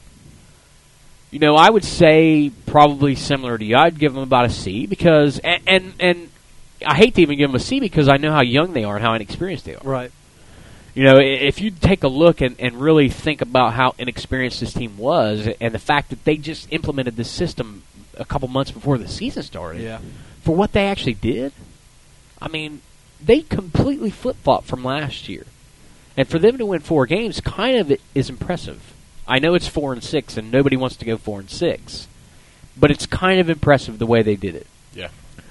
I would say probably similar to you. I'd give them about a C because, and I hate to even give them a C because I know how young they are and how inexperienced they are. Right. If you take a look and really think about how inexperienced this team was and the fact that they just implemented this system a couple months before the season started, for what they actually did, I mean, they completely flip-flopped from last year. And for them to win 4 games kind of is impressive. I know it's 4-6 and nobody wants to go 4-6, but it's kind of impressive the way they did it. Yeah.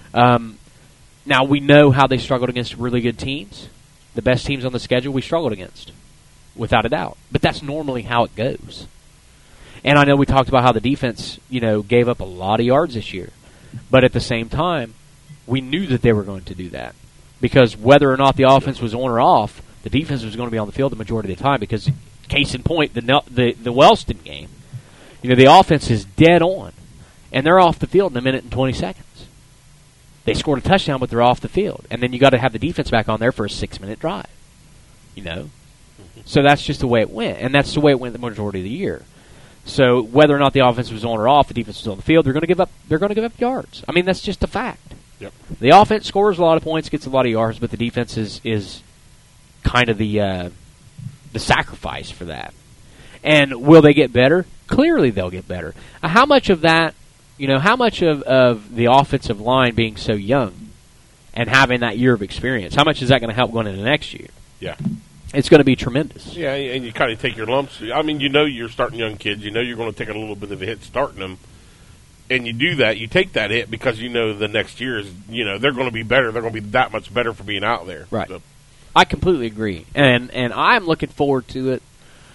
Now, we know how they struggled against really good teams. The best teams on the schedule we struggled against, without a doubt. But that's normally how it goes. And I know we talked about how the defense, gave up a lot of yards this year. But at the same time, we knew that they were going to do that. because whether or not the offense was on or off, the defense was going to be on the field the majority of the time. Because, case in point, the Wellston game, the offense is dead on, and they're off the field in 1 minute and 20 seconds. They scored a touchdown, but they're off the field, and then you got to have the defense back on there for a 6-minute drive. So that's just the way it went, and that's the way it went the majority of the year. So whether or not the offense was on or off, the defense was on the field. They're going to give up yards. I mean, that's just a fact. Yep. The offense scores a lot of points, gets a lot of yards, but the defense is kind of the sacrifice for that. And will they get better? Clearly, they'll get better. How much of that? How much of the offensive line being so young and having that year of experience? How much is that going to help going into next year? Yeah. It's going to be tremendous. Yeah, and you kind of take your lumps. I mean, you're starting young kids. You're going to take a little bit of a hit starting them. And you do that. You take that hit because the next year is, they're going to be better. They're going to be that much better for being out there. Right. So. I completely agree. And I'm looking forward to it.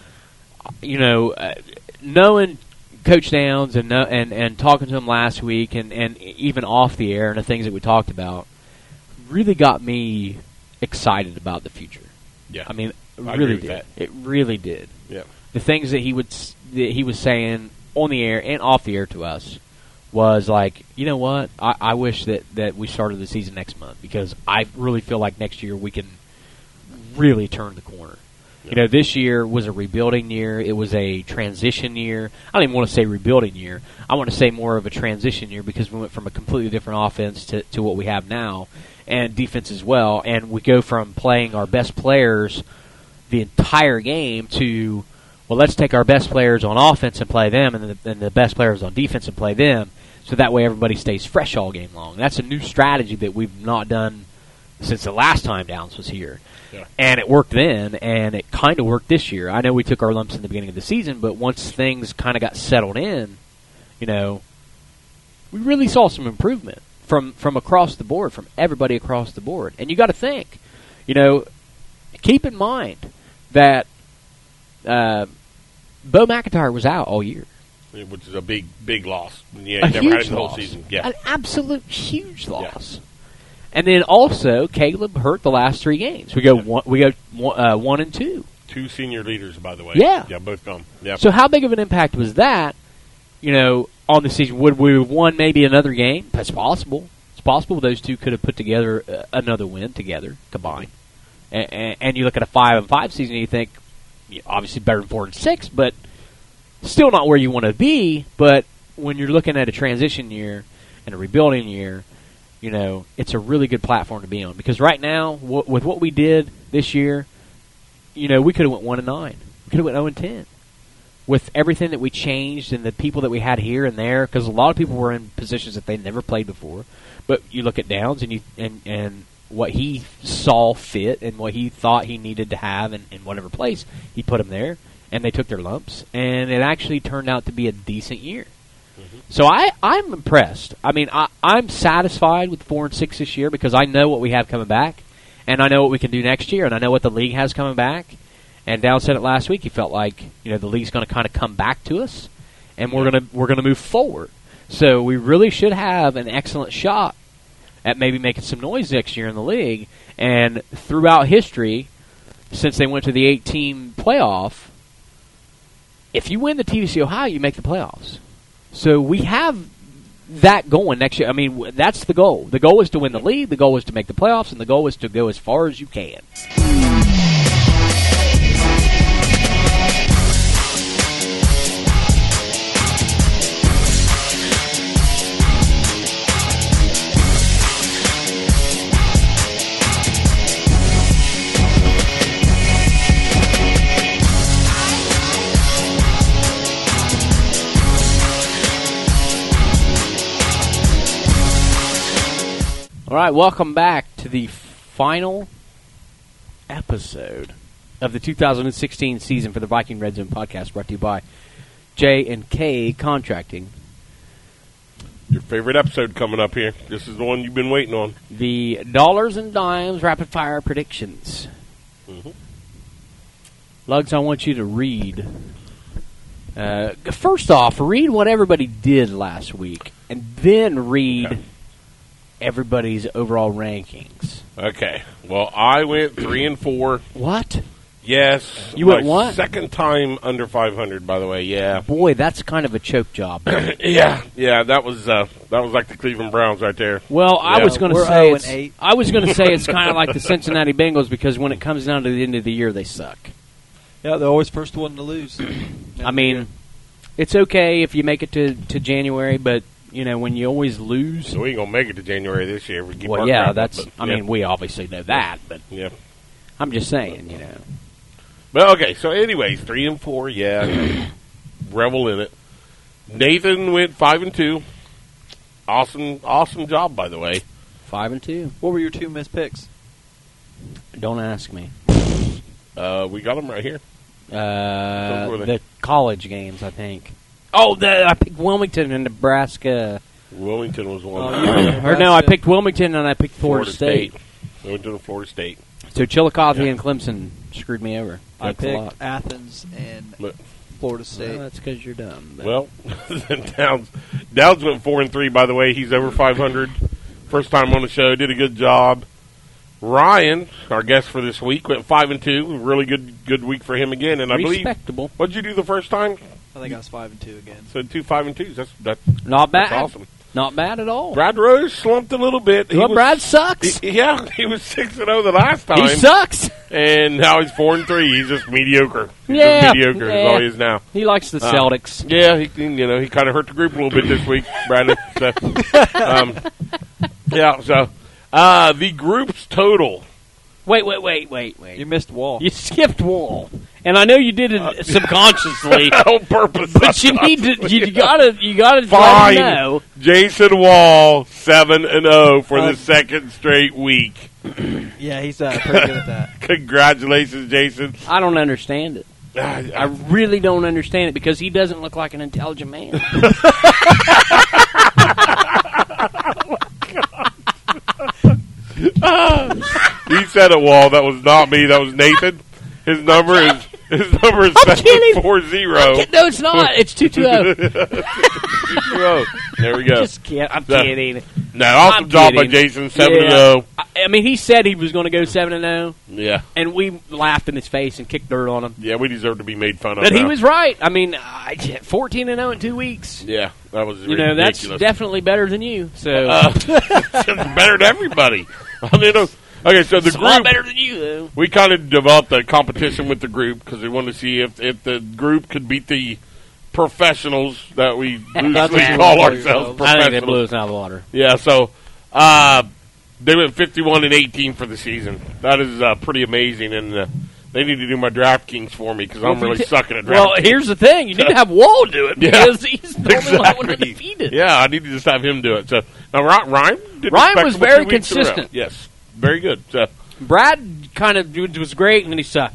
Knowing Coach Downs and talking to him last week and even off the air and the things that we talked about really got me excited about the future. Yeah, I mean, I really agree with did. that. It really did. Yeah, the things that he was saying on the air and off the air to us was like, you know what? I wish that we started the season next month because I really feel like next year we can really turn the corner. Yeah. This year was a rebuilding year. It was a transition year. I don't even want to say rebuilding year. I want to say more of a transition year because we went from a completely different offense to what we have now, and defense as well. And we go from playing our best players the entire game to, well, let's take our best players on offense and play them, and the best players on defense and play them, so that way everybody stays fresh all game long. That's a new strategy that we've not done since the last time Downs was here. Yeah. And it worked then, and it kind of worked this year. I know we took our lumps in the beginning of the season, but once things kind of got settled in, we really saw some improvement from across the board, from everybody across the board. And you got to think, keep in mind that Bo McIntyre was out all year. Which is a big loss. Yeah, never had him the whole season. Yeah. An absolute huge loss. Yeah. And then also, Caleb hurt the last 3 games. We go 1 and 2. 2 senior leaders, by the way. Yeah, both gone. Yeah. So how big of an impact was that? On the season, would we have won maybe another game? That's possible. It's possible those two could have put together another win together combined. And you look at a 5-5 season, and you think obviously better than 4-6, but still not where you want to be. But when you're looking at a transition year and a rebuilding year, it's a really good platform to be on. Because right now, with what we did this year, we could have went 1-9. We could have went 0-10. With everything that we changed and the people that we had here and there, because a lot of people were in positions that they never played before. But you look at Downs and what he saw fit and what he thought he needed to have in whatever place, he put them there, and they took their lumps. And it actually turned out to be a decent year. So I'm impressed. I mean, I'm satisfied with 4-6 this year because I know what we have coming back, and I know what we can do next year, and I know what the league has coming back. And Down said it last week. He felt like the league's going to kind of come back to us, and we're gonna move forward. So we really should have an excellent shot at maybe making some noise next year in the league. And throughout history, since they went to the 8-team playoff, if you win the TVC Ohio, you make the playoffs. So we have that going next year. I mean, that's the goal. The goal is to win the league, the goal is to make the playoffs, and the goal is to go as far as you can. All right, welcome back to the final episode of the 2016 season for the Viking Red Zone podcast, brought to you by J&K Contracting. Your favorite episode coming up here. This is the one you've been waiting on. The Dollars and Dimes Rapid Fire Predictions. Mm-hmm. Lugs, I want you to read. First off, read what everybody did last week, and then read everybody's overall rankings. Okay. Well, I went 3-4. What? Yes. You went what? Second time under 500, by the way. Yeah. Boy, that's kind of a choke job. Yeah. That was like the Cleveland Browns right there. Well, I Yeah. was going to We're say 0-8. I was going to say it's kind of like the Cincinnati Bengals because when it comes down to the end of the year, they suck. Yeah, they're always first one to lose. I mean, it's okay if you make it to January, but when you always lose. So we ain't gonna make it to January this year. If we keep Well, working yeah, on it, that's. but, I mean, we obviously know that, but yeah. I'm just saying, But okay, so anyways, 3-4. Yeah, revel in it. Nathan went 5-2. Awesome job, by the way. 5-2. What were your 2 missed picks? Don't ask me. We got them right here. were they? The college games, I think. Oh, I picked Wilmington and Nebraska. Wilmington was one. Or no, I picked Wilmington and I picked Florida State. Wilmington and Florida State. So Chillicothe and Clemson screwed me over. I Thanks a lot. picked Athens and But, Florida Well, State. that's because you're dumb. but- well, Downs went 4-3. By the way, he's over 500. First time on the show, did a good job. Ryan, our guest for this week, went 5-2. Really good week for him again. And I believe, respectable. what did you do the first time? I think I was 5-2 again. So 2 5-2s. That's Not bad. That's awesome. Not bad at all. Brad Rose slumped a little bit. Well, Brad sucks. He was 6-0 the last time. He sucks. And now he's 4-3. He's just mediocre. He's Yeah, just mediocre is yeah. all he is now. He likes the Celtics. Yeah, he kind of hurt the group a little bit this week, Brandon. So, the group's total. Wait. You missed Wall. You skipped Wall, and I know you did it subconsciously. On purpose. But you need to. You gotta Fine. let him know. Jason Wall 7-0 for the second straight week. Yeah, he's pretty good at that. Congratulations, Jason. I don't understand it. I really don't understand it because he doesn't look like an intelligent man. He said it, Wall. That was not me. That was Nathan. His number is kidding. 740. No, it's not. It's 220. There we go. Just kidding. I'm kidding. No, awesome I'm job by kidding. Jason. 7-0. I mean, he said he was going to go 7-0, Yeah. and we laughed in his face and kicked dirt on him. Yeah, we deserve to be made fun of. But he now. was right. I mean, 14-0 in 2 weeks. Yeah, that was That's ridiculous. definitely better than you. So Better than everybody. I mean, okay, so the it's a lot group, better than you, though. we kind of developed a competition with the group because we wanted to see if the group could beat the professionals that we loosely what you call call ourselves yourselves. I think they blew professionals. us out of the water. Yeah, so they went 51-18 for the season. That is pretty amazing, and they need to do my DraftKings for me because I'm really sucking at DraftKings. Well, here's the thing: you need to have Wall do it Yeah. because he's the only one undefeated. Yeah, I need to just have him do it. So now Ryan did Ryan was respectable very 2 weeks in a row. consistent. Yes, very good. So, Brad kind of was great, and then he sucked.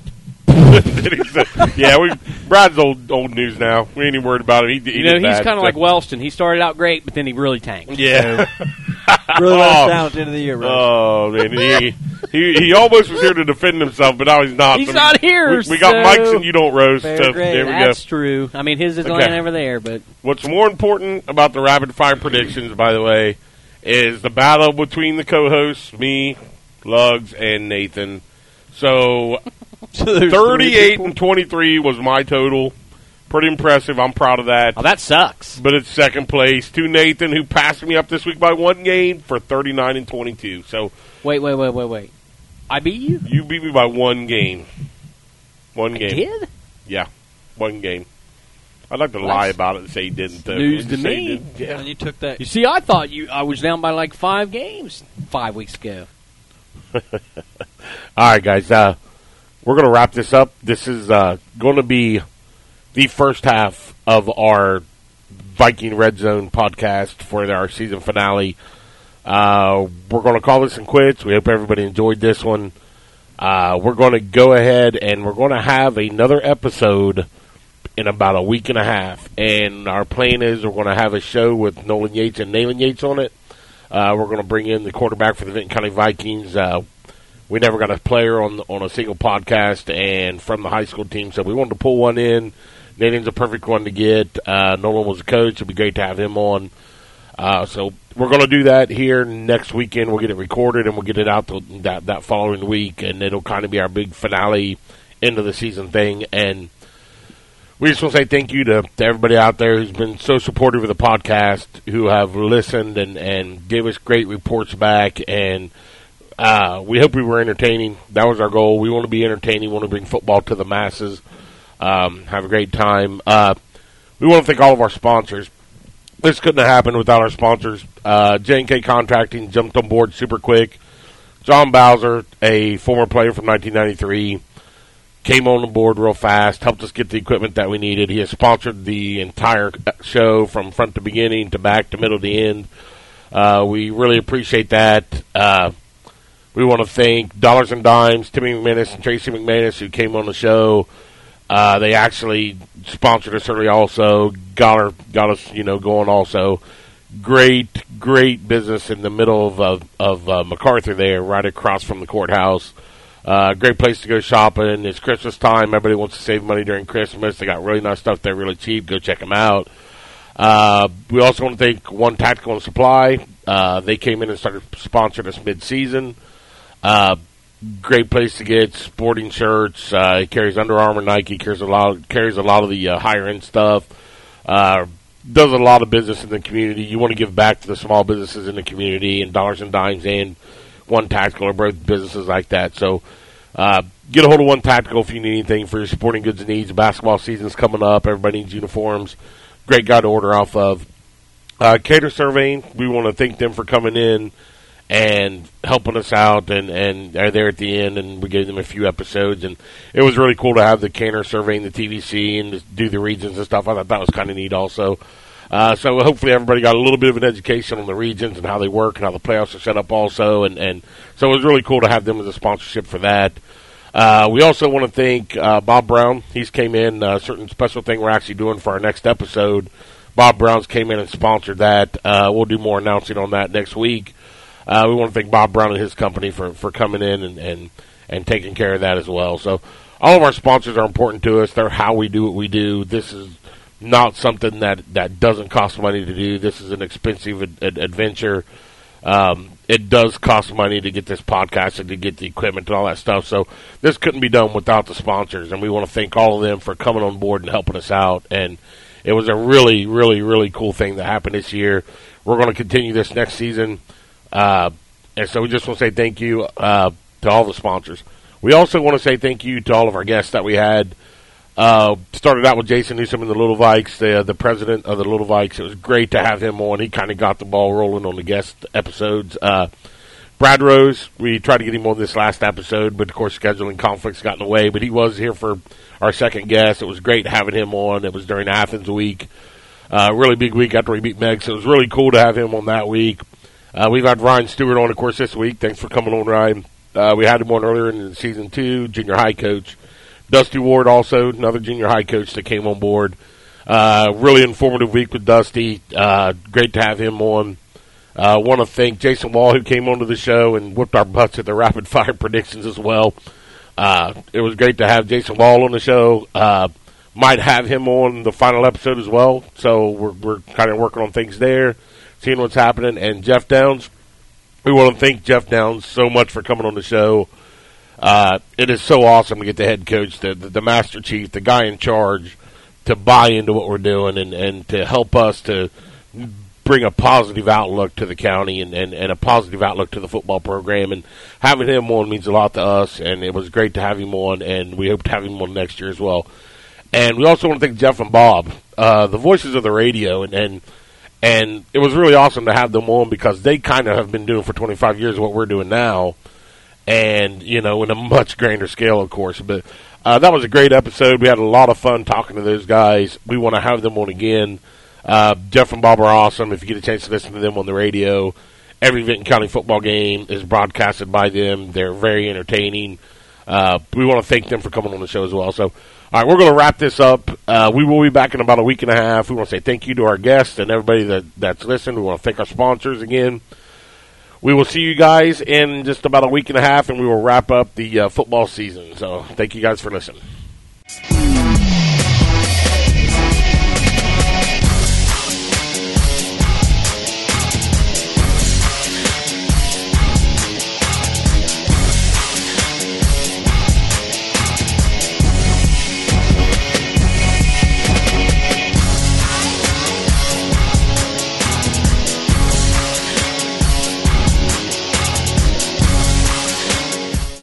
Brad's old news now. We ain't even worried about him. He He's did bad, kind of so. like Wellston. He started out great, but then he really tanked. Yeah. Really let us down at the end of the year, bro. Oh man, he almost was here to defend himself, but now he's not. He's So not here. We got so mics and you don't roast. Fair So grade. there we go. That's true. I mean, his is Okay. laying over there, but What's more important about the rapid fire predictions, by the way, is the battle between the co-hosts, me, Lugs, and Nathan. So So there's 38 and 23 was my total. Pretty impressive. I'm proud of that. oh, that sucks. But it's second place to Nathan, who passed me up this week by 1 game for 39 and 22. So Wait. I beat you? you beat me by 1 game. 1 game. Did? Yeah, 1 game. I'd like to Well, lie that's about it and say he didn't. news Just to say he me. didn't. Yeah. And you took that. You see, I thought I was down by like 5 games 5 weeks ago. All right, guys. We're going to wrap this up. This is going to be the first half of our Viking Red Zone podcast for our season finale. We're going to call this and quits. We hope everybody enjoyed this one. We're going to go ahead and we're going to have another episode in about a week and a half. And our plan is we're going to have a show with Nolan Yates and Nayland Yates on it. We're going to bring in the quarterback for the Vinton County Vikings. We never got a player on a single podcast and from the high school team, so we wanted to pull one in. Nathan's a perfect one to get. Nolan was a coach. It'd be great to have him on. So we're going to do that here next weekend. We'll get it recorded and we'll get it out that following week, and it'll kind of be our big finale end of the season thing. And we just want to say thank you to everybody out there who's been so supportive of the podcast, who have listened and gave us great reports back. And we hope we were entertaining. That was our goal. We want to be entertaining. We want to bring football to the masses. Have a great time. We want to thank all of our sponsors. This couldn't have happened without our sponsors. J&K Contracting jumped on board super quick. John Bowser, a former player from 1993, came on board real fast, helped us get the equipment that we needed. He has sponsored the entire show from front to beginning to back to middle to end. We really appreciate that. We want to thank Dollars and Dimes, Timmy McManus and Tracy McManus, who came on the show. They actually sponsored us early also, got us, going also. Great business in the middle of MacArthur there, right across from the courthouse. Great place to go shopping. It's Christmas time. Everybody wants to save money during Christmas. They got really nice stuff there, really cheap. Go check them out. We also want to thank One Tactical and Supply. They came in and started sponsoring us mid-season. Great place to get sporting shirts. It carries Under Armour, Nike. Carries a lot of the higher end stuff. Does a lot of business in the community. You want to give back to the small businesses in the community, and Dollars and Dimes and One Tactical are both businesses like that. So get a hold of One Tactical if you need anything for your sporting goods needs. Basketball season's coming up. Everybody needs uniforms. Great guy to order off of. Cater Surveying, we want to thank them for coming in and helping us out, and they're there at the end, and we gave them a few episodes, and it was really cool to have the Canner surveying the TVC and just do the regions and stuff. I thought that was kind of neat also. So hopefully everybody got a little bit of an education on the regions and how they work and how the playoffs are set up also, and so it was really cool to have them as a sponsorship for that. We also want to thank Bob Brown. He's came in, a certain special thing we're actually doing for our next episode. Bob Brown's came in and sponsored that. We'll do more announcing on that next week. We want to thank Bob Brown and his company for coming in and taking care of that as well. So all of our sponsors are important to us. They're how we do what we do. This is not something that doesn't cost money to do. This is an expensive adventure. It does cost money to get this podcast and to get the equipment and all that stuff. So this couldn't be done without the sponsors, and we want to thank all of them for coming on board and helping us out. And it was a really, really, really cool thing that happened this year. We're going to continue this next season. And so we just want to say thank you to all the sponsors. We also want to say thank you to all of our guests that we had. Started out with Jason Newsom and the Little Vikes, the president of the Little Vikes. It was great to have him on. He kind of got the ball rolling on the guest episodes. Brad Rose, we tried to get him on this last episode, but of course scheduling conflicts got in the way. But he was here for our second guest. It was great having him on. It was during Athens week. Really big week after we beat Meg, so it was really cool to have him on that week. We've had Ryan Stewart on, of course, this week. Thanks for coming on, Ryan. We had him on earlier in season 2, junior high coach. Dusty Ward also, another junior high coach that came on board. Really informative week with Dusty. Great to have him on. Want to thank Jason Wall, who came onto the show and whipped our butts at the rapid fire predictions as well. It was great to have Jason Wall on the show. Might have him on the final episode as well. So we're kind of working on things there, seeing what's happening. And Jeff Downs, we want to thank Jeff Downs so much for coming on the show. It is so awesome to get the head coach, the Master Chief, the guy in charge, to buy into what we're doing and to help us to bring a positive outlook to the county and a positive outlook to the football program. And having him on means a lot to us, and it was great to have him on, and we hope to have him on next year as well. And we also want to thank Jeff and Bob, the voices of the radio, and it was really awesome to have them on because they kind of have been doing for 25 years what we're doing now. And, in a much grander scale, of course. But that was a great episode. We had a lot of fun talking to those guys. We want to have them on again. Jeff and Bob are awesome. If you get a chance to listen to them on the radio, every Vinton County football game is broadcasted by them. They're very entertaining. We want to thank them for coming on the show as well. So, all right, we're going to wrap this up. We will be back in about a week and a half. We want to say thank you to our guests and everybody that's listened. We want to thank our sponsors again. We will see you guys in just about a week and a half, and we will wrap up the football season. So thank you guys for listening.